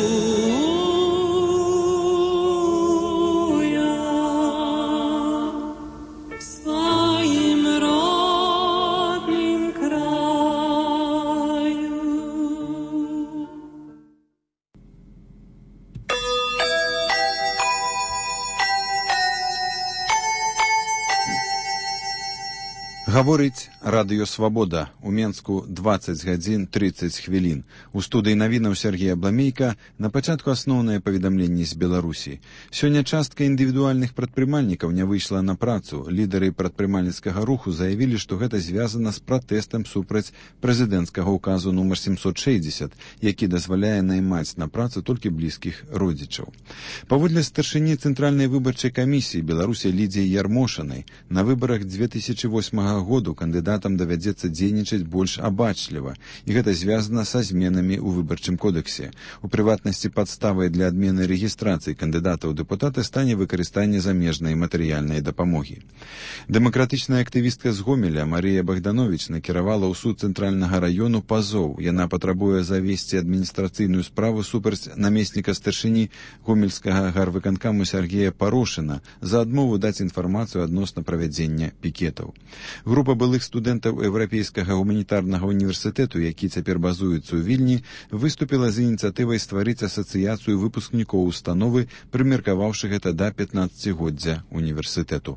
Speaker 10: Гаворыць радыё «Свабода». У Менску дваццаць гадзін тридцать хвілін. У студыі навінаў Сергея Бламейка на пачатку асноўныя паведамленні з Беларусі. Сёння частка індывідуальных прадпрымальнікаў не выйшла на працу. Лідары прадпрымальніцкага руху заявілі, што гэта звязана з пратэстам супраць прэзідэнцкага ўказу нумар семьсот шестьдесят, які дазваляе наймаць на працу толькі блізкіх родзічаў. Паводле старшыні Цэнтральнай выбарчай камісіі Беларусі Лідзіі Ярмошанай, на выбарах две тысячи восьмого году кандыдатам давядзецца дзейнічаць больш абачліва, і гэта звязана са зменамі ў выбарчым кодексе. У прыватнасці падставай для адмены рэгістрацыі кандыдатаў у дэпутаты стане выкарыстанне замежнай матэрыяльнай дапамогі. Дэмакратычная актывістка з Гомеля Марія Богданович накіравала ў суд Цэнтральнага раёну пазоў. Яна патрабуе завесці адміністрацыйную справу супраць намесніка старшыні гомельскага гарвыканкаму Сергея Парошына за адмову даць інфармацыю адносна правядзення пікетаў. Група былых студэнтаў Еўрапейскага гуманітарнага універсітэту, які цяпер базуецца ў Вільні, выступіла з ініцыятывай стварыць асацыяцыю выпускнікоў установы, прымеркаваўшы гэта да пятнаццацігоддзя універсітэту.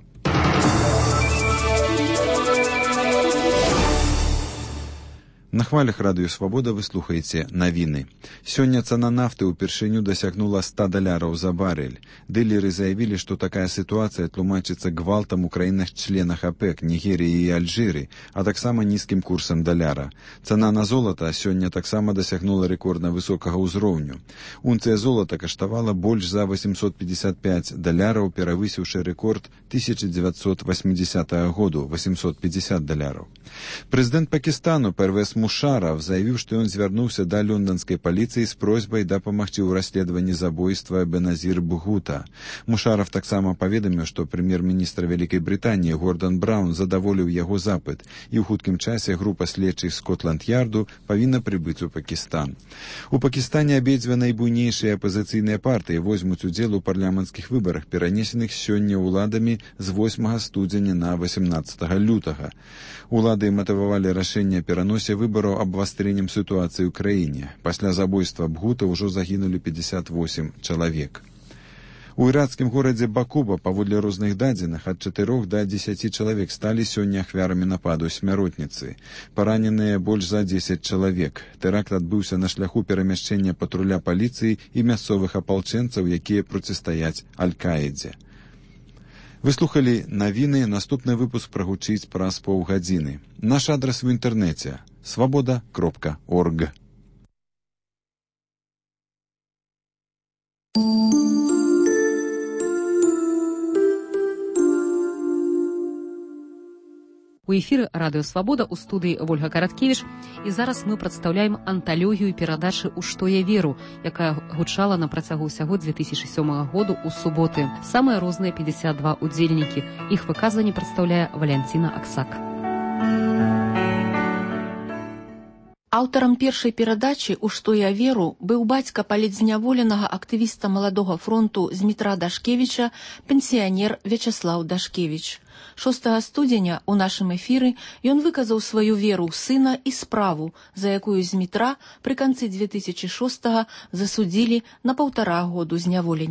Speaker 10: На хвалях радыё «Свабода» вы слухаеце навіны. Сёння цана нафты ўпершыню дасягнула ста даляраў за барэль. Дылеры заявілі, што такая сітуацыя тлумачыцца гвалтам у краінах-членах АПЭК, Нігерыі і Альжыры, а таксама нізкім курсам даляра. Цана на золата сёння таксама дасягнула рэкордна высокага ўзроўню. Унцыя золата каштавала больш за восемьсот пятьдесят пять даляраў, перавысіўшы рэкорд тысяча девятьсот восьмидесятого году – восемьсот пятьдесят даляраў. Прэзідэнт Пакістану Первез Мушарав заявіў, што ён звярнуўся да лонданскай паліцыі з просьбай дапамагчы ў расследаванні забойства Беназір Бхута. Мушарав таксама паведаміў, што прэм'ер-міністр Вялікай Брытаніі Гордан Браун задаволіў яго запыт, і ў хуткім часе група следчых Скотланд-Ярду павінна прыбыць у Пакістан. У Пакістане абедзве найбуйнейшыя апазіцыйныя партыі возьмуць удзел у парламенцкіх выбарах, перанесеных сёння ўладамі з восьмага студзеня на восемнадцатого лютага. Улады матывавалі рашэнне пераносе выбараў абвастрэннем сітуацыі ў краіне. Пасля забойства Бхута ўжо загінулі пятьдесят восемь чалавек. У іракскім горадзе Бакуба, паводле розных дадзеных, ад чатырох да дзесяці чалавек сталі сёння ахвярамі нападу смяротніцы. Параненыя больш за дзесяць чалавек. Тэракт адбыўся на шляху перамяшчэння патруля паліцыі і мясцовых апалчэнцаў, якія процістаяць Аль-Каідзе. Вы слухалі навіны, наступны выпуск прагучыць праз паўгадзіны. Наш адрас в інтэрнэце – свабода кропка орг.
Speaker 1: У эфіры радыё «Свабода», у студыі Вольга Караткевіч, і зараз мы прадстаўляем анталогію перадачы «У што я веру», якая гучала на працягу ўсяго две тысячи сёмага году ў суботы. Самыя розныя пятьдесят два удзельнікі. Іх выказванне прадстаўляе Валянціна Аксак.
Speaker 11: Аўтарам першай перадачы «У што я веру» быў бацька палітзняволенага актывіста Маладога фронту Змітра Дашкевіча, пенсіянер Вячаслаў Дашкевіч. шостага студзеня ў нашым эфіры ён выказаў сваю веру ў сына і справу, за якую Змітра пры канцы две тысячи шостага засудзілі на паўтара году зняволення.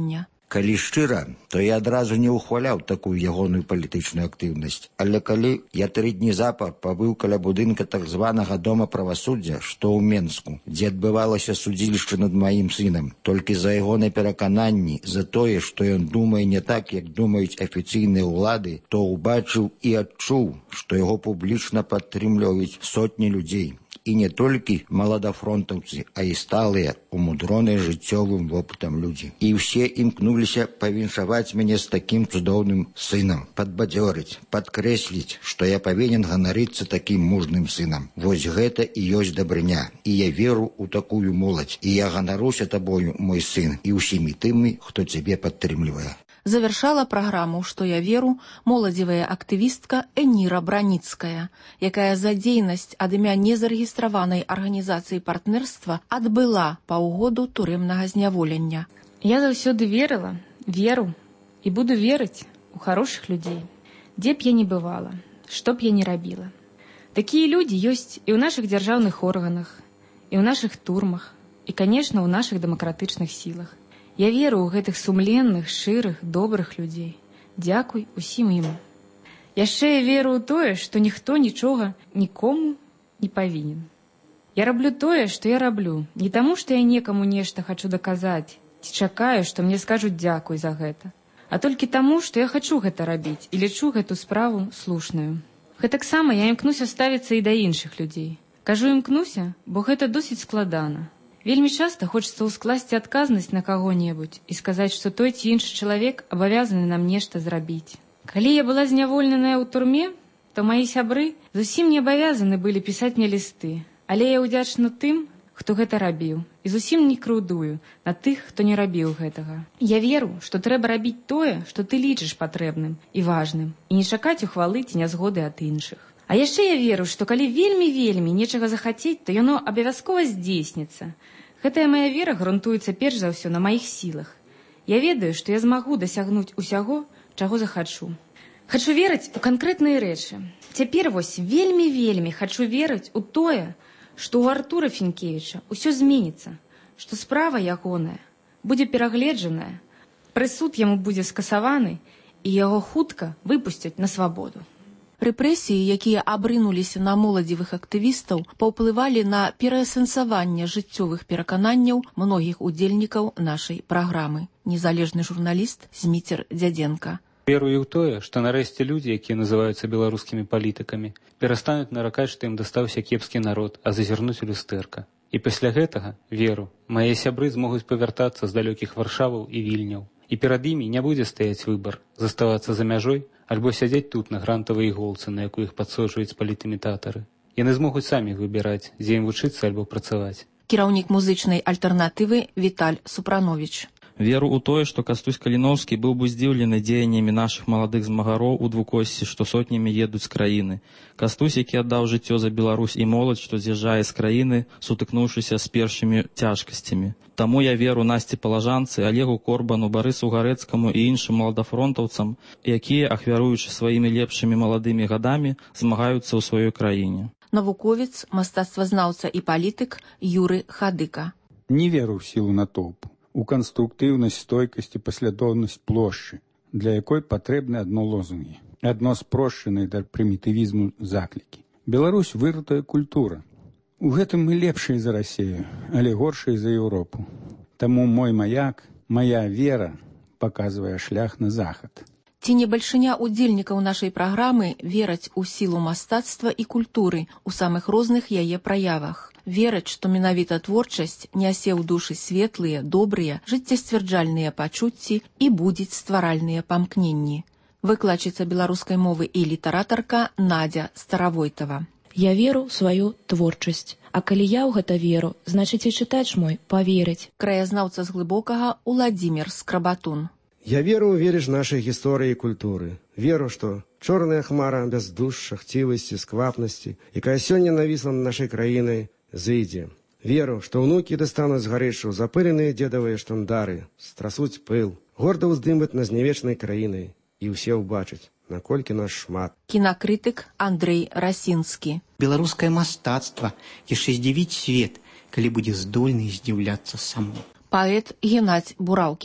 Speaker 12: Калі шчыра, то я адразу не ўхваляў такую ягоную палітычную актыўнасць. Але калі я тры дні запар пабыў каля будынка так званага дома правасуддзя, што ў Менску, дзе адбывалася судзілішча над маім сынам, толькі за ягоныя перакананні, за тое, што ён думае не так, як думаюць афіцыйныя ўлады, то ўбачыў і адчуў, што яго публічна падтрымліваюць сотні людзей. І не толькі маладафронтаўцы, а і сталыя, умудроныя жыццёвым вопытам людзі. І ўсе імкнуліся павіншаваць мяне з такім цудоўным сынам, падбадзёрыць, падкрэсліць, што я павінен ганарыцца такім мужным сынам. Вось гэта і ёсць дабрыня. І я веру ў такую моладзь. І я ганаруся табою, мой сын, і ўсімі тымі, хто цябе падтрымлівае.
Speaker 11: Завяршала праграму «Што я веру» моладзевая актывістка Эніра Браніцкая, якая за дзейнасць ад імя незарэгістраванай арганізацыі партнерства адбыла паўгоду турэмнага зняволення.
Speaker 13: Я заўсёды верыла, веру і буду верыць у хорошых людзей, дзе б я не бывала, што б я не рабіла. Такія людзі ёсць і ў нашых дзяржаўных органах, і ў нашых турмах, і, канешне, ў нашых дэмакратычных сілах. Я веру ў гэтых сумленных, шчырых, добрых людзей. Дзякуй усім ім. Яшчэ я веру ў тое, што ніхто нічога нікому не павінен. Я раблю тое, што я раблю, не таму, што я некаму нешта хачу даказаць, ці чакаю, што мне скажуць дзякуй за гэта, а толькі таму, што я хачу гэта рабіць і лічу гэту справу слушную. Гэтаксама я імкнуся ставіцца і да іншых людзей. Кажу імкнуся, бо гэта досыць складана. Вельмі часта хочацца ўскласці адказнасць на каго-небудзь і сказаць, што той ці іншы чалавек абавязаны нам нешта зрабіць. Калі я была зняволеная ў турме, то маі сябры зусім не абавязаны былі пісаць мне лісты, але я ўдзячна тым, хто гэта рабіў, і зусім не крыўдую на тых, хто не рабіў гэтага. Я веру, што трэба рабіць тое, што ты лічыш патрэбным і важным, і не чакаць ухвалы ці нязгоды ад іншых. А яшчэ я веру, што калі вельмі-вельмі нечага захацець, то яно абавязкова здзейсніцца. Гэтая мая вера грунтуецца перш за ўсё на маіх сілах. Я ведаю, што я змагу дасягнуць усяго, чаго захачу. Хачу верыць у канкрэтныя рэчы. Цяпер вось вельмі-вельмі хачу верыць у тое, што ў Артура Фінкевіча ўсё зменіцца, што справа ягоная будзе перагледжаная, прысуд яму будзе скасаваны, і яго хутка выпусцяць на свабоду.
Speaker 11: Рэпрэсіі, якія абрынуліся на моладзевых актывістаў, паўплывалі на пераасэнсаванне жыццёвых перакананняў многіх удзельнікаў нашай праграмы. Незалежны журналіст Зміцер Дзядзенка.
Speaker 14: Верую ў тое, што нарэшце людзі, якія называюцца беларускімі палітыкамі, перастануць наракаць, што ім дастаўся кепскі народ, а зазірнуць у люстэрка. І пасля гэтага, веру, мае сябры змогуць павяртацца з далёкіх Варшаваў і Вільняў. І перад імі не будзе стаяць выбар, заставацца за мяжой, альбо сядзець тут на грантавай іголцы, на якую іх падсоджваюць палітымітатары. Яны змогуць самі выбіраць, дзе ім вучыцца альбо працаваць.
Speaker 11: Кіраўнік музычнай альтэрнатывы Віталь Супрановіч.
Speaker 15: Веру ў тое, што Кастусь Каліноўскі быў бы здзіўлены дзеяннямі нашых маладых змагароў у двукосці, што сотнямі едуць з краіны. Кастусь, які аддаў жыццё за Беларусь, і моладзь, што з'язджае з краіны, сутыкнуўшыся з першымі цяжкасцямі. Таму я веру Насці Палажанцы, Олегу Корбану, Барысу Гарэцкаму і іншым маладафронтаўцам, якія, ахвяруючы сваімі лепшымі маладымі гадамі, змагаюцца ў сваёй краіне.
Speaker 11: Навуковец, мастацтвазнаўца і палітык Юры Хадыка.
Speaker 16: Не веру ў сілу натоўпу, у канструктыўнасць, стойкасць і паслядоўнасць плошчы, для якой патрэбны адно лозунгі, адно спрошчанае да прымітывізму заклікі. Беларусь вырытая культура. У гэтым мы лепшыя за Расію, але горшыя за Еўропу. Таму мой маяк, моя вера паказвае шлях на захад.
Speaker 11: Ці не бальшыня удзельнікаў нашай праграмы вераць у сілу мастацтва і культуры ў самых розных яе праявах. Вераць, што менавіта творчасць нясе ў душы светлыя, добрыя, жыццесцвярджальныя пачуцці і будзіць стваральныя памкненні. Выкладчыца беларускай мовы і літаратарка Надзя Старавойтава.
Speaker 17: Я веру ў сваю творчасць. А калі я ў гэта веру, значыць і чытач мой паверыць.
Speaker 11: Краязнаўца з глыбокага Уладзімір Скрабатун.
Speaker 19: Я веру ў верыш нашай гісторыі і культуры. Веру, што чорная хмара бяздушча, хцівасці, сквапнасці, якая сёння навісла над нашай краінай, зыдзе. Веру, што ўнукі дастануць з гарышаў запыленыя дзедавыя штандары, страсуць пыл, горда ўздымаць над знявечнай краінай, і ўсе ўбачаць, наколькі нас шмат.
Speaker 11: Кінакрытык Андрэй Расінскі.
Speaker 20: Беларускае мастацтва яшчэ здзівіць свет, калі будзе здольны здзіўляцца саму.
Speaker 11: Паэт Геннадзь Бураўкін.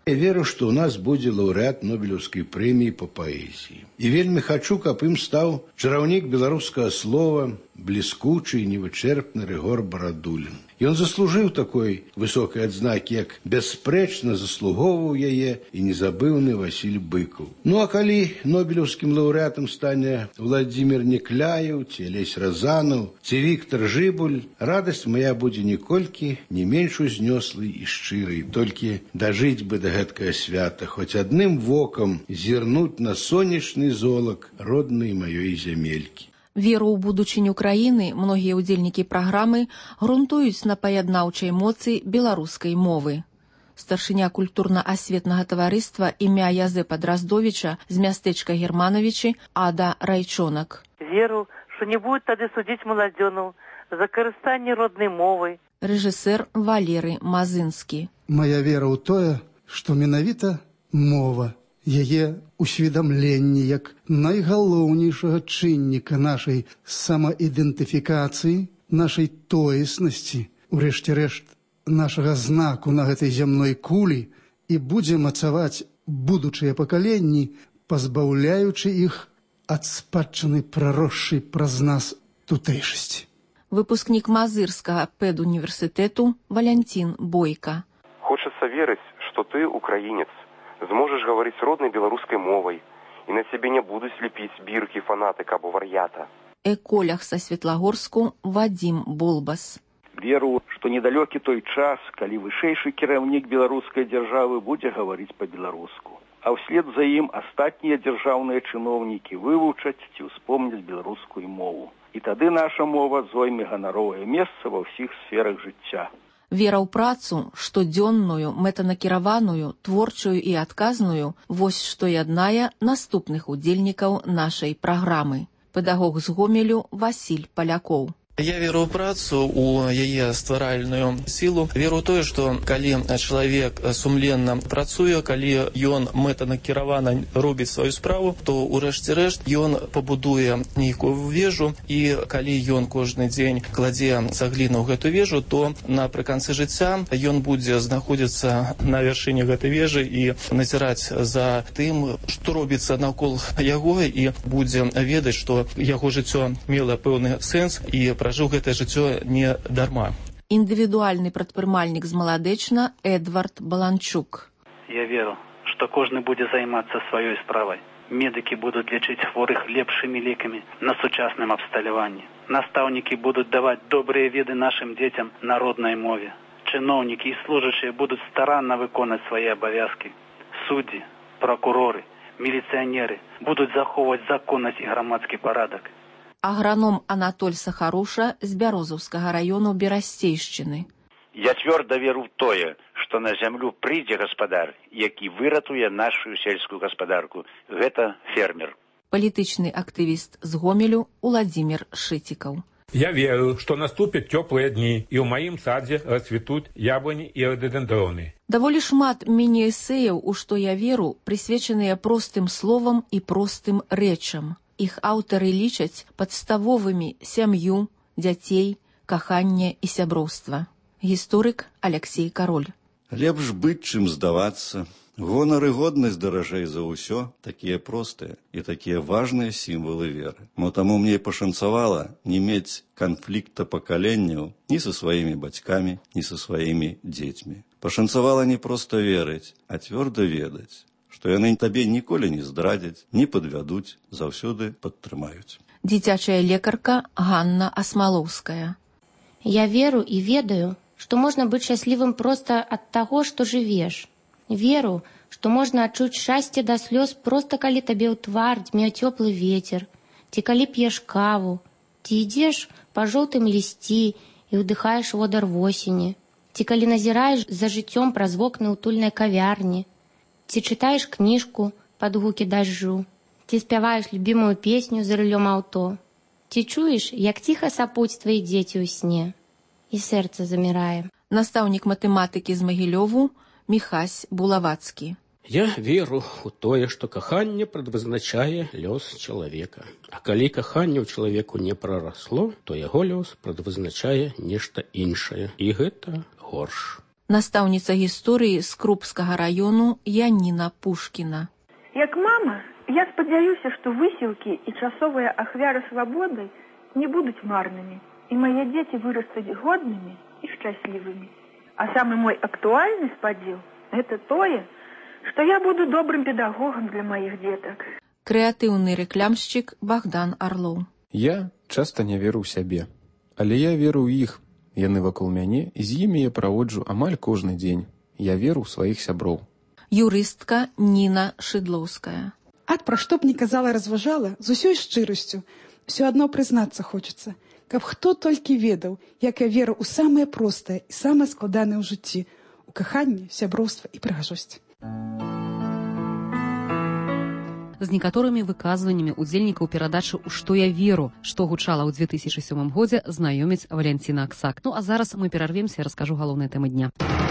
Speaker 3: Я веру, што ў нас будзе лаўрэат Нобелеўскай прэміі па паэзіі. І вельмі хачу, каб ім стаў чараўнік беларускага слова, бліскучы і невычэрпны Рыгор Барадулін. Ён заслужыў такой высокай адзнакі, як бясспрэчна заслугоўваў яе і незабыўны Васіль Быкаў. Ну а калі нобелеўскім лаўрэатам стане Владзімір Некляеў, ці Алесь Разанаў, ці Віктар Жыбуль, радасць мая будзе ніколькі не менш узнёслай і шчырай. Толькі дажыць бы да гэткае свята, хоць адным вокам зірнуць на сонечны золак роднай маёй зямелькі.
Speaker 11: Веру ў будучыню краіны многія ўдзельнікі праграмы грунтуюць на паяднаўчай моцы беларускай мовы. Старшыня культурна-асветнага таварыства імя Язэпа Драздовіча з мястэчка Германовичы Ада Райчонак.
Speaker 18: Веру, што не будуць тады судзіць маладзёнаў за карыстанне роднай мовай.
Speaker 11: Рэжысэр Валеры Мазынскі.
Speaker 21: Мая вера ў тое, што менавіта мова, яе усведамленне як найгалоўнейшага чынніка нашай самаідэнтыфікацыі, нашай тоеснасці, урэшце рэшт, нашага знаку на гэтай зямной кулі і будзе мацаваць будучыя пакаленні, пазбаўляючы іх ад спадчыны праросшай праз нас тутэйшасці.
Speaker 11: Выпускнік Мазырскага педуніверсітэту Валянцін Бойка.
Speaker 22: Хочется верить, что ты украинец, зможешь говорить родной белорусской мовой, и на тебе не будут слепить бирки фанаты кабо вар'ята.
Speaker 11: Эколях са Светлагорску Вадим Болбас.
Speaker 23: Веру, што недалёкі той час, калі вышэйшы кіраўнік беларускай дзяржавы будзе гаварыць па-беларуску, а ўслед за ім астатнія дзяржаўныя чыноўнікі вывучаць ці ўспомняць беларускую мову. І тады наша мова зойме ганаровае месца ва ўсіх сферах жыцця.
Speaker 11: Вера ў працу, штодзённую, мэтанакіраваную, творчую і адказную, вось што яднае наступных удзельнікаў нашай праграмы. Педагог з Гомелю Васіль Палякоў.
Speaker 24: Я веру ў працу, у яе стваральную сілу. Веру ў тое, што калі чалавек сумленна працуе, калі ён мэтанакіравана робіць сваю справу, то ўрэшце рэшт ён пабудуе нейкую вежу, і калі ён кожны дзень кладзе цагліну ў гэту вежу, то напрыканцы жыцця ён будзе знаходзіцца на вяршыні гэтай вежы і назіраць за тым, што робіцца наўкол яго, і будзе ведаць, што яго жыццё мела пэўны сэнс і пражыў гэтае жыццё не дарма.
Speaker 11: Індывідуальны прадпрымальнік з Маладэчна Эдвард Баланчук.
Speaker 25: Я веру, што кожны будзе займацца сваёй справай. Медыкі будуць лечыць хворых лепшымі лекамі на сучасным абсталяванні. Настаўнікі будуць даваць добрыя веды нашым дзецям на роднай мове. Чыноўнікі і служачыя будуць старанна выконаць свае абавязкі. Суддзі, пракуроры, міліцыянеры будуць захоўваць законнасць і грамадскі парадак.
Speaker 11: Аграном Анатоль Сахаруша з Бярозаўскага раёну Берасцейшчыны.
Speaker 26: Я цвёрда веру ў тое, што на зямлю прыйдзе гаспадар, які выратуе нашу сельскую гаспадарку. Гэта фермер.
Speaker 11: Палітычны актывіст з Гомелю Уладзімір Шытікаў.
Speaker 27: Я верю, што наступяць цёплыя дні, і ў маім садзе расцвітуць яблыні і рододендроны.
Speaker 11: Даволі шмат міні-эсэяў, у што я веру, прысвечаныя простым словам і простым рэчам. Іх аўтары лічаць падставовымі сям'ю, дзяцей, каханне і сяброўства. Гісторык Аляксей Кароль.
Speaker 30: Лепш быць, чым здавацца. Гонар і годнасць даражэй за ўсё, такія простыя і такія важныя сімвалы веры. Мо таму мне пашанцавала не мець канфлікта пакаленняў ні са сваімі бацькамі, ні са сваімі дзецьмі. Пашанцавала не проста верыць, а цвёрда ведаць, што яны табе ніколі не здрадзяць, не падвядуць, заўсёды падтрымаюць.
Speaker 11: Дзіцячая лекарка Ганна Асмалоўская.
Speaker 31: Я веру і ведаю, што можна быць шчаслівым проста ад таго, што жывеш. Веру, што можна адчуць шчасце да слёз проста калі табе ў твар дзьме цёплы вецер, ці калі п'еш каву, ці ідзеш па жоўтым лісці і ўдыхаеш водар восені, ці калі назіраеш за жыццём праз вокны ўтульнай кавярні, ці чытаеш кніжку пад гукі дажджу, ці спяваеш любімую песню за рулём аўто, ці чуеш, як ціха сапуць твае дзеці ў сне, і сэрца замірае.
Speaker 11: Настаўнік матэматыкі з Магілёву Міхась Булавацкі.
Speaker 32: Я веру ў тое, што каханне прадвызначае лёс чалавека. А калі каханне ў чалавеку не прарасло, то яго лёс прадвызначае нешта іншае. І гэта горш.
Speaker 11: Настаўніца гісторыі з Крупскага раёну Яніна Пушкіна.
Speaker 1: Як мама, я спадзяюся, што высілкі і часовыя ахвяры свабоды не будуць марнымі, і мае дзеці вырастуць годнымі і шчаслівымі. А самы мой актуальны спадзеў – гэта тое, што я буду добрым педагогам для маіх дзетак.
Speaker 11: Крэатыўны рэклямшчык Богдан Орлоў.
Speaker 2: Я часта не веру ў сябе, але я веру ў іх. Яны вакол мяне, і з імі я праводжу амаль кожны дзень. Я веру ў сваіх сяброў.
Speaker 11: Юрыстка Ніна Шыдлоўская.
Speaker 4: Ад пра што б ні казала, разважала, з усёй шчырасцю. Усё адно прызнацца хочацца, каб хто толькі ведаў, як я веру ў самае простае і самае складанае ў жыцці, у каханне, сяброўства і прыгажосць.
Speaker 5: З некаторымі выказваннямі удзельнікаў перадачы «У што я веру», што гучала ў две тысячы сёмым годзе, знаёміць Валянціна Аксак. Ну а зараз мы перарвемся і раскажу галоўныя тэмы дня.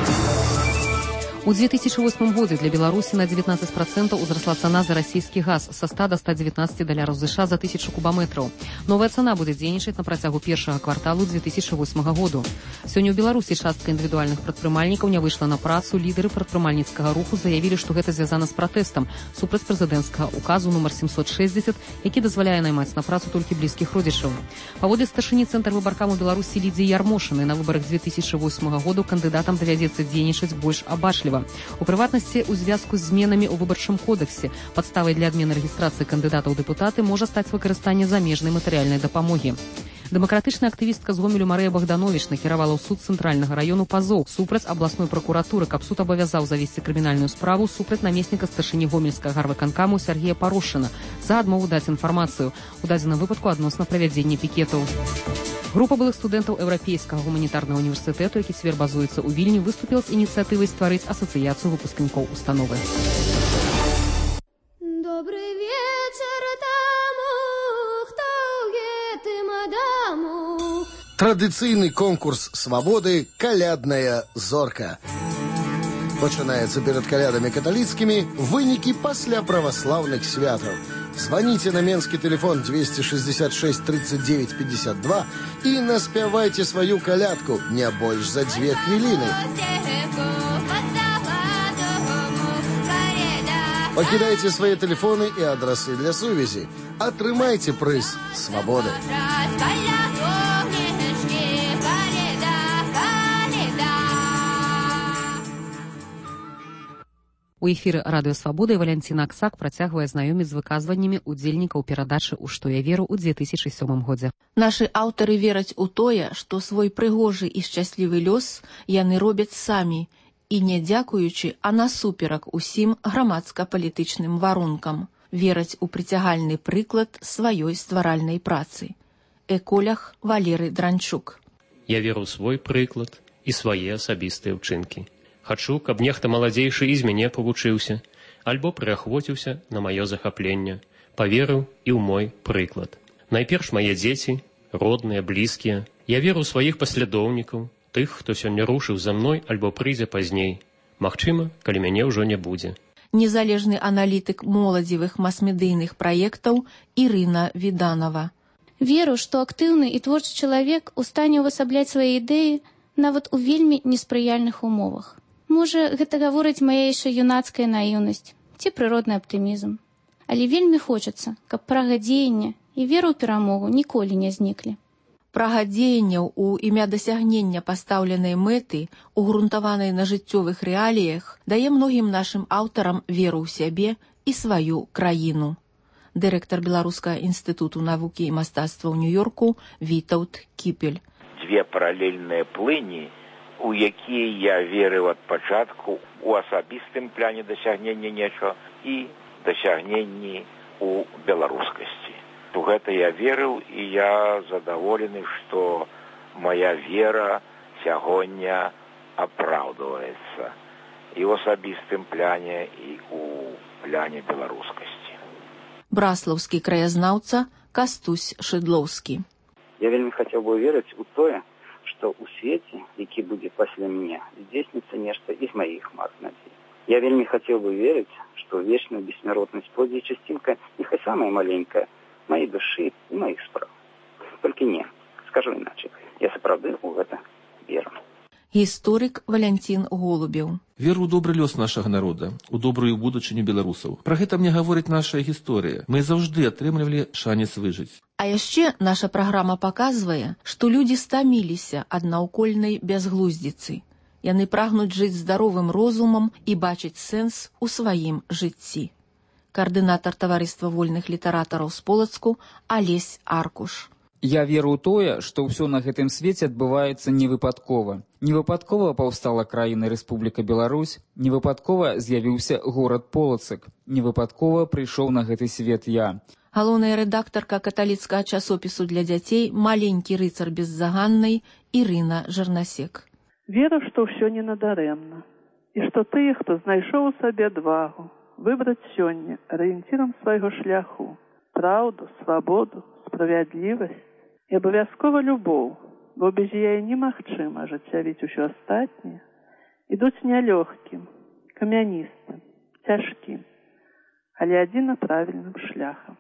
Speaker 5: У две тысячи восьмым годзе для Беларусі на девятнадцать процентов узросла цана за расійскі газ са ста до ста девятнадцати даляраў США за тысячу кубометраў. Новая цана будзе дзейнічаць на працягу першага кварталу две тысячи восьмага году. Сёння ў Беларусі частка індывідуальных прадпрымальнікаў не выйшла на працу. Лідары прадпрымальніцкага руху заявілі, што гэта звязана з пратэстам супраць прэзідэнцкага указу нумар семьсот шестьдесят, які дазваляе наймаць на працу толькі блізкіх родзічаў. Паводле старшыні цэнтр выбаркаму Беларусі Лідзіі Ярмошынай, на выбарах две тысячи восьмага году кандыдатам давядзецца дзейнічаць больш абачліва. У прыватнасці, у звязку з зменамі ў выбарчым кодексе падставай для адмены рэгістрацыі кандыдатаў у дэпутаты можа стаць выкарыстанне замежнай матэрыяльнай дапамогі. Дэмакратычная актывістка з Гомелю Марыя Богданович накіравала ў суд цэнтральнага раёну пазоў супраць абласной пракуратуры, каб суд абавязаў завесці крымінальную справу супраць намесніка старшыні гомельскага гарвыканкаму Сергея Парошына за адмову даць інфармацыю, у дадзеным выпадку адносна правядзення пікетаў. Група былых студэнтаў Еўрапейскага гуманітарнага універсітэту, які цяпер базуецца ў Вільні, выступіла з ініцыятывай стварыць асацыяцыю выпускнікоў установы.
Speaker 6: Добрый вечер таму, хто гэтым адаму.
Speaker 7: Традыцыйны конкурс свабоды «Калядная зорка». Пачынаецца перад калядамі каталіцкімі, вынікі пасля праваслаўных святаў. Звоните на менский телефон двести шестьдесят шесть тридцать девять пятьдесят два и наспявайте свою колядку не больше за две хвилины. Покидайте свои телефоны и адресы для сувязі. Атрымайте прыз свободы.
Speaker 5: У эфіры радыё Свабода Валянціна Аксак працягвае знаёміць з выказваннямі удзельнікаў перадачы «У што я веру» ў две тысячи сёмым годзе.
Speaker 11: Нашы аўтары вераць у тое, што свой прыгожы і шчаслівы лёс яны робяць самі, і не дзякуючы, а насуперак усім грамадска-палітычным варункам. Вераць у прыцягальны прыклад сваёй стваральнай працы. Эколях Валерый Дранчук.
Speaker 8: Я веру ў свой прыклад і свае асабістыя ўчынкі. Хачу, каб нехта маладзейшы і з мяне павучыўся, альбо прыахвоціўся на маё захапленне, паверыў і ў мой прыклад. Найперш мае дзеці, родныя, блізкія. Я веру ў сваіх паслядоўнікаў, тых, хто сёння рушыў за мной альбо прыйдзе пазней. Магчыма, калі мяне ўжо не будзе.
Speaker 11: Незалежны аналітык моладзевых мас-медыйных праектаў Ірына Віданова.
Speaker 31: Веру, што актыўны і творчы чалавек у стане ўвасабляць свае ідэі нават у вельмі неспрыяльных умовах. Можа, гэта гаворыць мая яшчэ юнацкая наіўнасць ці прыродны аптымізм. Але вельмі хочацца, каб прага дзеяння і веру ў перамогу ніколі не зніклі.
Speaker 11: Прага дзеянняў у імя дасягнення пастаўленай мэты, угрунтаванай на жыццёвых рэаліях, дае многім нашым аўтарам веру ў сябе і сваю краіну. Дырэктар Беларускага інстытуту навукі і мастацтва ў Нью-Йорку Вітаўт Кіпель.
Speaker 9: Дзве паралельныя плыні, у якія я верыў ад пачатку у асабістым пляне дасягнення нечага і дасягненні у беларускасці. У гэта я верыў, і я задаволены, што моя вера сягоння апраўдваецца і ў асабістым пляне, і ў пляне беларускасці.
Speaker 11: Браслаўскі краязнаўца Кастусь Шыдлоўскі.
Speaker 10: Я вельмі хацеў бы верыць у тое, што ў свеце, які будзе пасля мяне, здзейсніцца нешта і з маіх мар надзей. Я вельмі хацеў бы верыць, што вечную бессмяротнасць пойдзе часцінка, няхай самая маленькая, маёй душы і маіх спраў. Толькі не, скажу іначай, я сапраўды ў гэта веру.
Speaker 11: Гісторык Валянцін Голубеў.
Speaker 3: Веру ў добры лёс нашага народа, у добрую будучыню беларусаў. Пра гэта мне гаворыць наша гісторыя. Мы заўжды атрымлівалі шанец выжыць.
Speaker 11: А яшчэ наша праграма паказвае, што людзі стаміліся ад наўкольнай бязглуздзіцы. Яны прагнуць жыць здаровым розумам і бачыць сэнс у сваім жыцці. Каардынатар таварыства вольных літаратараў з Полацку Алесь Аркуш.
Speaker 12: Я веру ў тое, што ўсё на гэтым свеце адбываецца невыпадкова. Невыпадкова паўстала краіна Рэспубліка Беларусь, невыпадкова з'явіўся горад Полацак, невыпадкова прыйшоў на гэты свет я.
Speaker 11: Галоўная рэдактарка каталіцкага часопісу для дзяцей «Маленькі рыцар беззаганнай» Ірына Жарнасек.
Speaker 13: Веру, што ўсё не надарэмна, і што тыя, хто знайшоў у сабе адвагу, выбраць сёння арыенцірам свайго шляху, праўду, свабоду, справядлівасць і абавязкова любоў, бо без яе немагчыма ажыццявіць усё астатняе, ідуць нялёгкім, камяністым, цяжкім, але адзіна правільным шляхам.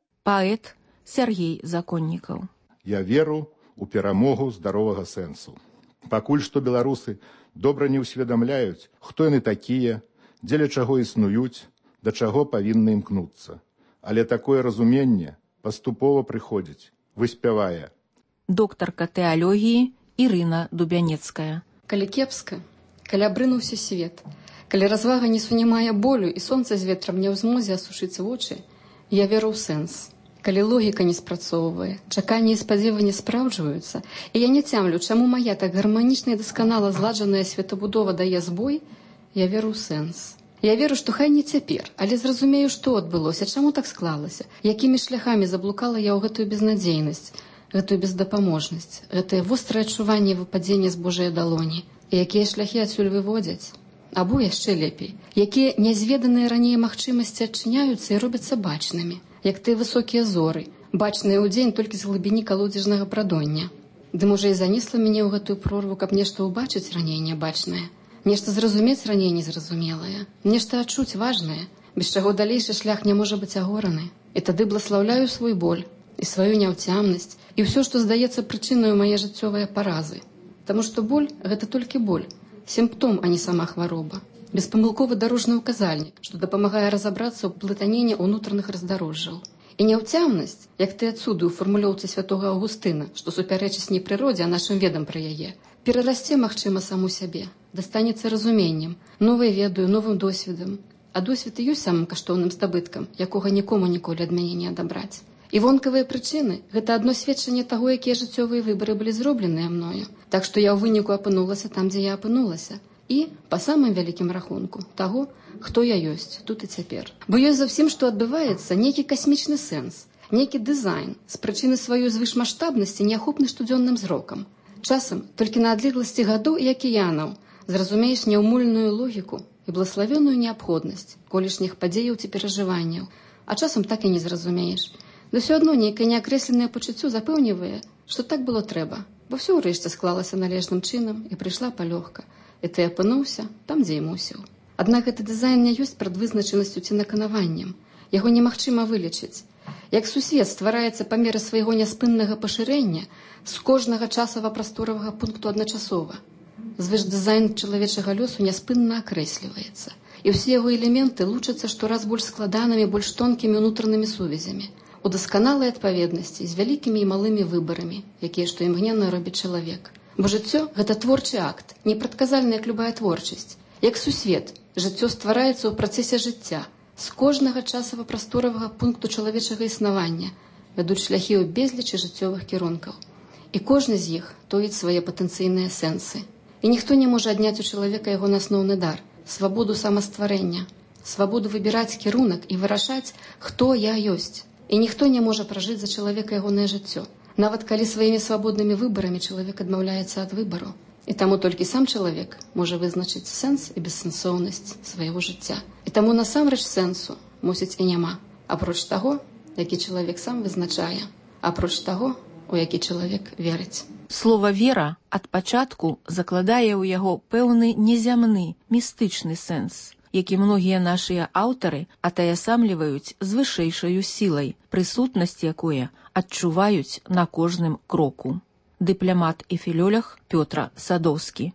Speaker 11: Паэт Сергей Законнікаў.
Speaker 14: Я веру ў перамогу здаровага сэнсу. Пакуль што беларусы добра не ўсведамляюць, хто яны такія, дзеля чаго існуюць, да чаго павінны імкнуцца. Але такое разуменне паступова прыходзіць, выспявае.
Speaker 11: Доктарка тэалогіі Ірына Дубянецкая.
Speaker 15: Калі кепска, калі абрынуўся свет, калі развага не сунімае болю і сонца з ветрам не ў змозе асушыць вочы, я веру ў сэнс. Калі логіка не спрацоўвае, чаканні і спадзеванні спраўджваюцца, і я не цямлю, чаму мая так гарманічна і дасканала зладжаная светабудова дае збой, я веру ў сэнс. Я веру, што хай не цяпер, але зразумею, што адбылося, чаму так склалася, якімі шляхамі заблукала я ў гэтую безнадзейнасць, гэтую бездапаможнасць, гэтае вострае адчуванне выпадзення з Божай далоні, і якія шляхі адсюль выводзяць. Або яшчэ лепей, якія нязведаныя раней магчымасці адчыняюцца і робяцца бачнымі, як тыя высокія зоры, бачныя ўдзень толькі з глыбіні калодзежнага прадоння. Ды можа і занесла мяне ў гэтую прорву, каб нешта ўбачыць раней нябачнае, нешта зразумець раней незразумелае, нешта адчуць важнае, без чаго далейшы шлях не можа быць агораны. І тады бласлаўляю свой боль, і сваю няўцямнасць, і ўсё, што здаецца прычынаю мае жыццёвыя паразы. Таму што боль – гэта толькі боль, сімптом, а не сама хвароба. Беспамылковы дарожны ўказальнік, што дапамагае разабрацца ў плытанені ўнутраных раздарожжаў. І няўцямнасць, як ты адсюды ў фармулёўцы святога Аўгустына, што супярэчыць не прыродзе, а нашым ведам пра яе, перарасце, магчыма, саму сябе, дастанецца разуменнем, новай ведаю, новым досведам. А досвед і ёсць самым каштоўным здабыткам, якога нікому ніколі ад мяне не адабраць. І вонкавыя прычыны – гэта адно сведчанне таго, якія жыццёвыя выбары былі зробленыя мною. Так што я ў выніку апынулася там, дзе я апынулася. І, па самым вялікім рахунку, таго, хто я ёсць тут і цяпер. Бо ёсць за ўсім, што адбываецца, нейкі касмічны сэнс, нейкі дызайн, з прычыны сваёй звышмаштабнасці неахопны штодзённым зрокам. Часам, толькі на адлегласці гадоў і акіянаў, зразумееш няўмольную логіку і блаславёную неабходнасць колішніх падзеяў ці перажыванняў, а часам так і не зразумееш. Да ўсё адно нейкае неакрэсленае пачуццё запэўнівае, што так было трэба, бо ўсё ўрэшце склалася належным чынам і прыйшла палёгка. І ты апынуўся там, дзе і мусіў. Аднак гэты дызайн не ёсць прадвызначанасцю ці наканаваннем. Яго немагчыма вылечыць. Як сусвет ствараецца па меры свайго няспыннага пашырэння з кожнага часава-прасторавага пункту адначасова. Звышдызайн чалавечага лёсу няспынна акрэсліваецца. І ўсе яго элементы лучацца штораз больш складанымі, больш тонкімі ўнутранымі сувязямі, у дасканалай адпаведнасці з вялікімі і малымі выбарамі, якія што імгненна робіць чалавек. Бо жыццё – гэта творчы акт, непрадказальная як любая творчасць. Як сусвет, жыццё ствараецца ў працэсе жыцця, з кожнага часава-прасторавага пункту чалавечага існавання, вядуць шляхі ў безлічы жыццёвых кірункаў. І кожны з іх тоіць свае патэнцыйныя сэнсы. І ніхто не можа адняць у чалавека яго асноўны дар – свабоду самастварэння, свабоду выбіраць кірунак і вырашаць, хто я ёсць. І ніхто не можа пражыць за чалавека ягонае жыццё. Нават калі сваімі свабоднымі выбарамі чалавек адмаўляецца ад выбару. І таму толькі сам чалавек можа вызначыць сэнс і бессэнсоўнасць свайго жыцця. І таму насамрэч сэнсу, мусіць, і няма. Апроч таго, які чалавек сам вызначае. Апроч таго, у які чалавек верыць.
Speaker 11: Слова «вера» ад пачатку закладае ў яго пэўны незямны, містычны сэнс, які многія нашыя аўтары атаясамліваюць з вышэйшаю сілай, прысутнасць якое адчуваюць на кожным кроку. Дыпламат і філёлях Пётра Садоўскі.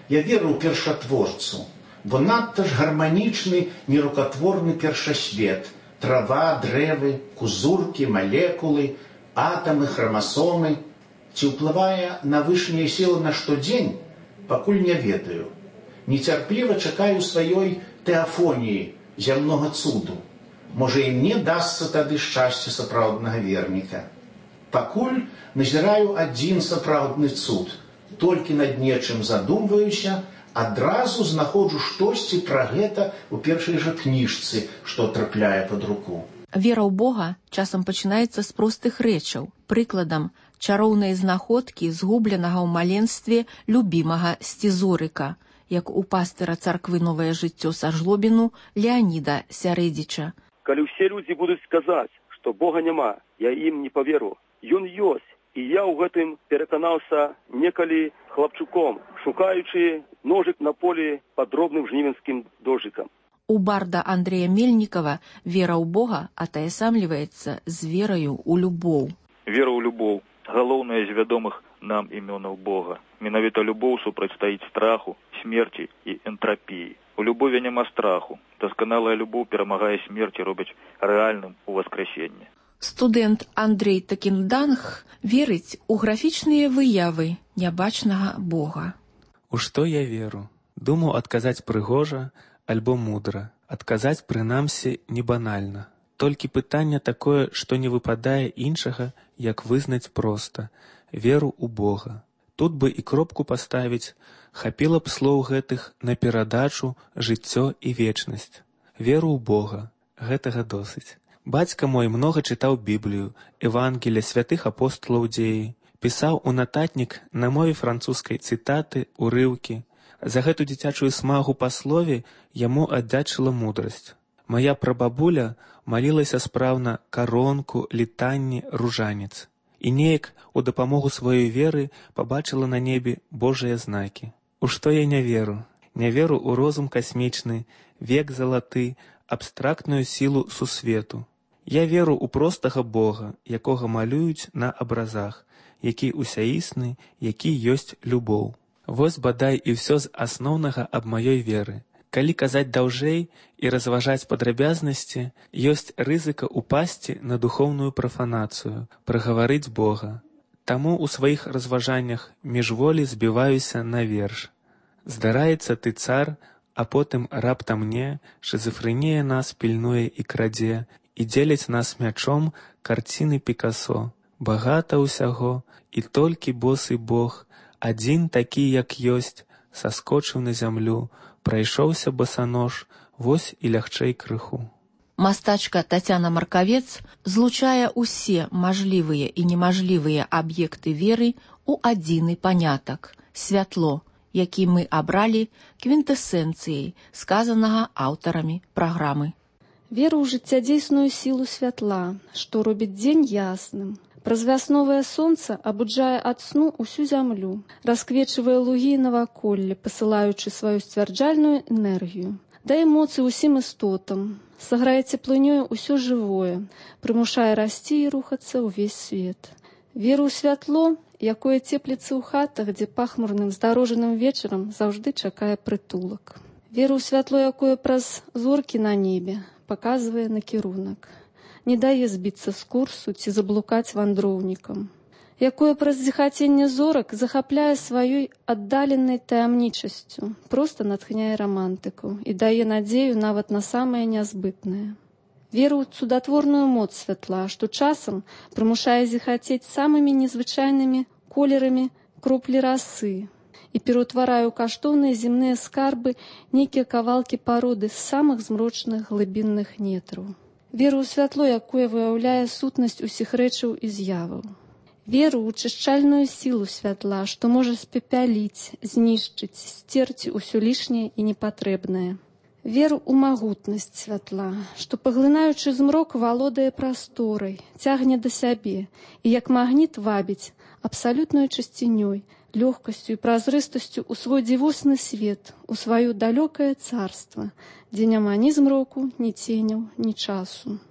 Speaker 16: Я веру ў першатворцу, бо надта ж гарманічны нерукатворны першасвет. Трава, дрэвы, кузуркі, малекулы, атамы, храмасомы. Ці ўплывае на вышнія сілы на штодзень, пакуль не ведаю. Нецярпліва чакаю сваёй тэафоніі, зямнога цуду. Можа, і мне дасца тады шчасце сапраўднага верніка. Пакуль назіраю адзін сапраўдны цуд. Толькі над нечым задумваюся, адразу знаходжу штосьці пра гэта ў першай жа кніжцы, што трапляе пад руку.
Speaker 11: Вера ў Бога часам пачынаецца з простых рэчаў. Прыкладам, чароўныя знаходкі згубленага ў маленстве любімага сцізорыка, як у пастыра царквы «Новае жыццё» са Жлобіну Леаніда Сярэдзіча.
Speaker 17: Калі ўсе людзі будуць сказаць, што Бога няма, я ім не паверу. Ён ёсць, і я ў гэтым пераканаўся некалі хлапчуком, шукаючы ножык на полі пад дробным жнівенскім дождзікам.
Speaker 11: У барда Андрэя Мельнікава вера ў Бога атаясамліваецца з вераю ў любоў.
Speaker 18: Вера ў любоў – галоўнае з вядомых нам імёнаў Бога. Менавіта любоў супрацьстаіць страху, смерці і энтрапіі. У любові няма страху. Дасканалая любоў перамагае смерць і робіць рэальным у васкрэсенне.
Speaker 11: Студэнт Андрей Такінданг верыць у графічныя выявы нябачнага Бога.
Speaker 2: У што я веру? Думаю адказаць прыгожа альбо мудра. Адказаць прынамсі не банальна. Толькі пытанне такое, што не выпадае іншага, як вызнаць проста веру ў Бога. Тут бы і кропку паставіць, хапіла б слоў гэтых на перадачу жыццё і вечнасць. Веру ў Бога, гэтага досыць. Бацька мой многа чытаў Біблію, Евангелія святых апосталаў дзеі, пісаў у нататнік на мове французскай цытаты, урыўкі. За гэту дзіцячую смагу па слове яму аддзячыла мудрасць. Мая прабабуля малілася спраўна каронку, літанні, ружанец. І неяк у дапамогу сваёй веры пабачыла на небе Божыя знакі. У што я не веру? Не веру ў розум касмічны, век залаты, абстрактную сілу сусвету. Я веру ў простага Бога, якога малююць на абразах, які усяісны, які ёсць любоў. Вось бадай і ўсё з асноўнага аб маёй веры. Калі казаць даўжэй і разважаць падрабязнасці, ёсць рызыка ўпасці на духоўную прафанацыю, прагаварыць Бога. Таму ў сваіх разважаннях міжволі збіваюся на верш. Здараецца ты цар, а потым раптам мне, шызафрэнія нас пільнуе і крадзе, і дзеляць нас мячом карціны Пікасо. Багата ўсяго, і толькі босы Бог, адзін такі, як ёсць, саскочыў на зямлю, прайшоўся басанож, вось і лягчэй крыху.
Speaker 11: Мастачка Тацяна Маркавец злучае ўсе мажлівыя і немажлівыя аб'екты веры ў адзіны панятак – святло, які мы абралі квінтэсэнцыяй сказанага аўтарамі праграмы.
Speaker 15: Веру ў жыццядзейсную сілу святла, што робіць дзень ясным. Праз вясновае сонца абуджае ад сну ўсю зямлю, расквечвае лугі і наваколле, пасылаючы сваю сцвярджальную энергію. Дае моцы ўсім істотам, саграе цеплынёю ўсё жывое, прымушае расці і рухацца ўвесь свет. Веру ў святло, якое цепліцца ў хатах, дзе пахмурным здарожаным вечарам заўжды чакае прытулак. Веру ў святло, якое праз зоркі на небе паказвае накірунак. Не дае збіцца з курсу ці заблукаць вандроўнікам, якое праз зіхаценне зорак захапляе сваёй аддаленай таямнічасцю, проста натхняе рамантыкаў і дае надзею нават на самае нязбытнае. Веру ў цудатворную моц святла, што часам прымушае зіхацець самымі незвычайнымі колерамі кроплі расы і пераўтварае ў каштоўныя земныя скарбы нейкія кавалкі пароды з самых змрочных глыбінных нетраў. Веру ў святло, якое выяўляе сутнасць усіх рэчаў і з'яваў. Веру ў чышчальную сілу святла, што можа спепяліць, знішчыць, сцерці ўсё лішняе і непатрэбнае. Веру ў магутнасць святла, што, паглынаючы змрок, валодае прасторай, цягне да сябе і, як магніт, вабіць абсалютнаю чысцінёй, лёгкасцю і празрыстасцю ў свой дзівосны свет, у сваё далёкае царства, дзе няма ні змроку, ні ценяў, ні часу.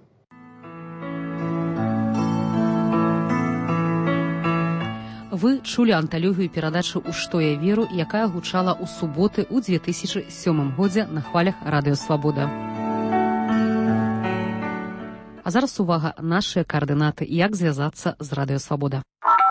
Speaker 5: Вы чулі анталогію перадачы «У што я веру», якая гучала ў суботы ў две тысячы сёмым годзе на хвалях Радыё Свабода. А зараз увага, нашыя координаты, як звязацца з Радыё Свабода.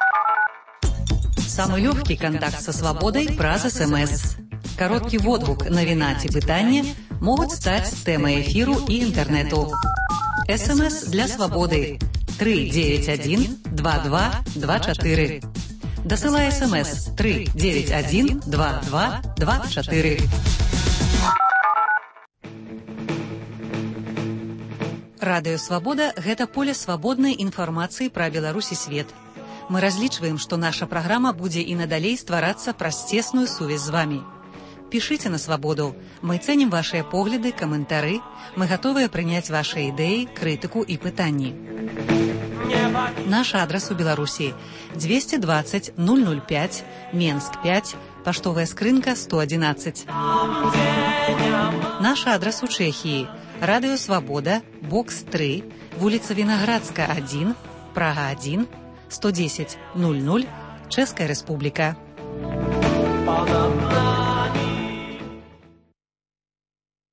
Speaker 19: Самый легкий контакт со свободой праз СМС. Короткий водгук, навіна ці пытанне могуць стаць тэмай эфіру і інтэрнэту. СМС для свободы три девять один два два два четыре. Дасылай СМС три девять один два два два четыре. Радыё Свабода – гэта поле свабоднай інфармацыі пра Беларусь і свет. Мы разлічваем, што наша праграма будзе і надалей стварацца праз цесную сувязь з вамі. Пішыце на свабоду. Мы цэнім вашыя погляды, каментары. Мы гатовыя прыняць вашыя ідэі, крытыку і пытанні. Наш адрас у Беларусі двести двадцать ноль ноль пять, Менск пять, паштовая скрынка сто одиннадцать. Наш адрас у Чэхіі Радыё Свабода, бокс три, вуліца Вінаградска один, Прага один, сто десять ноль ноль, Чэшская Рэспубліка.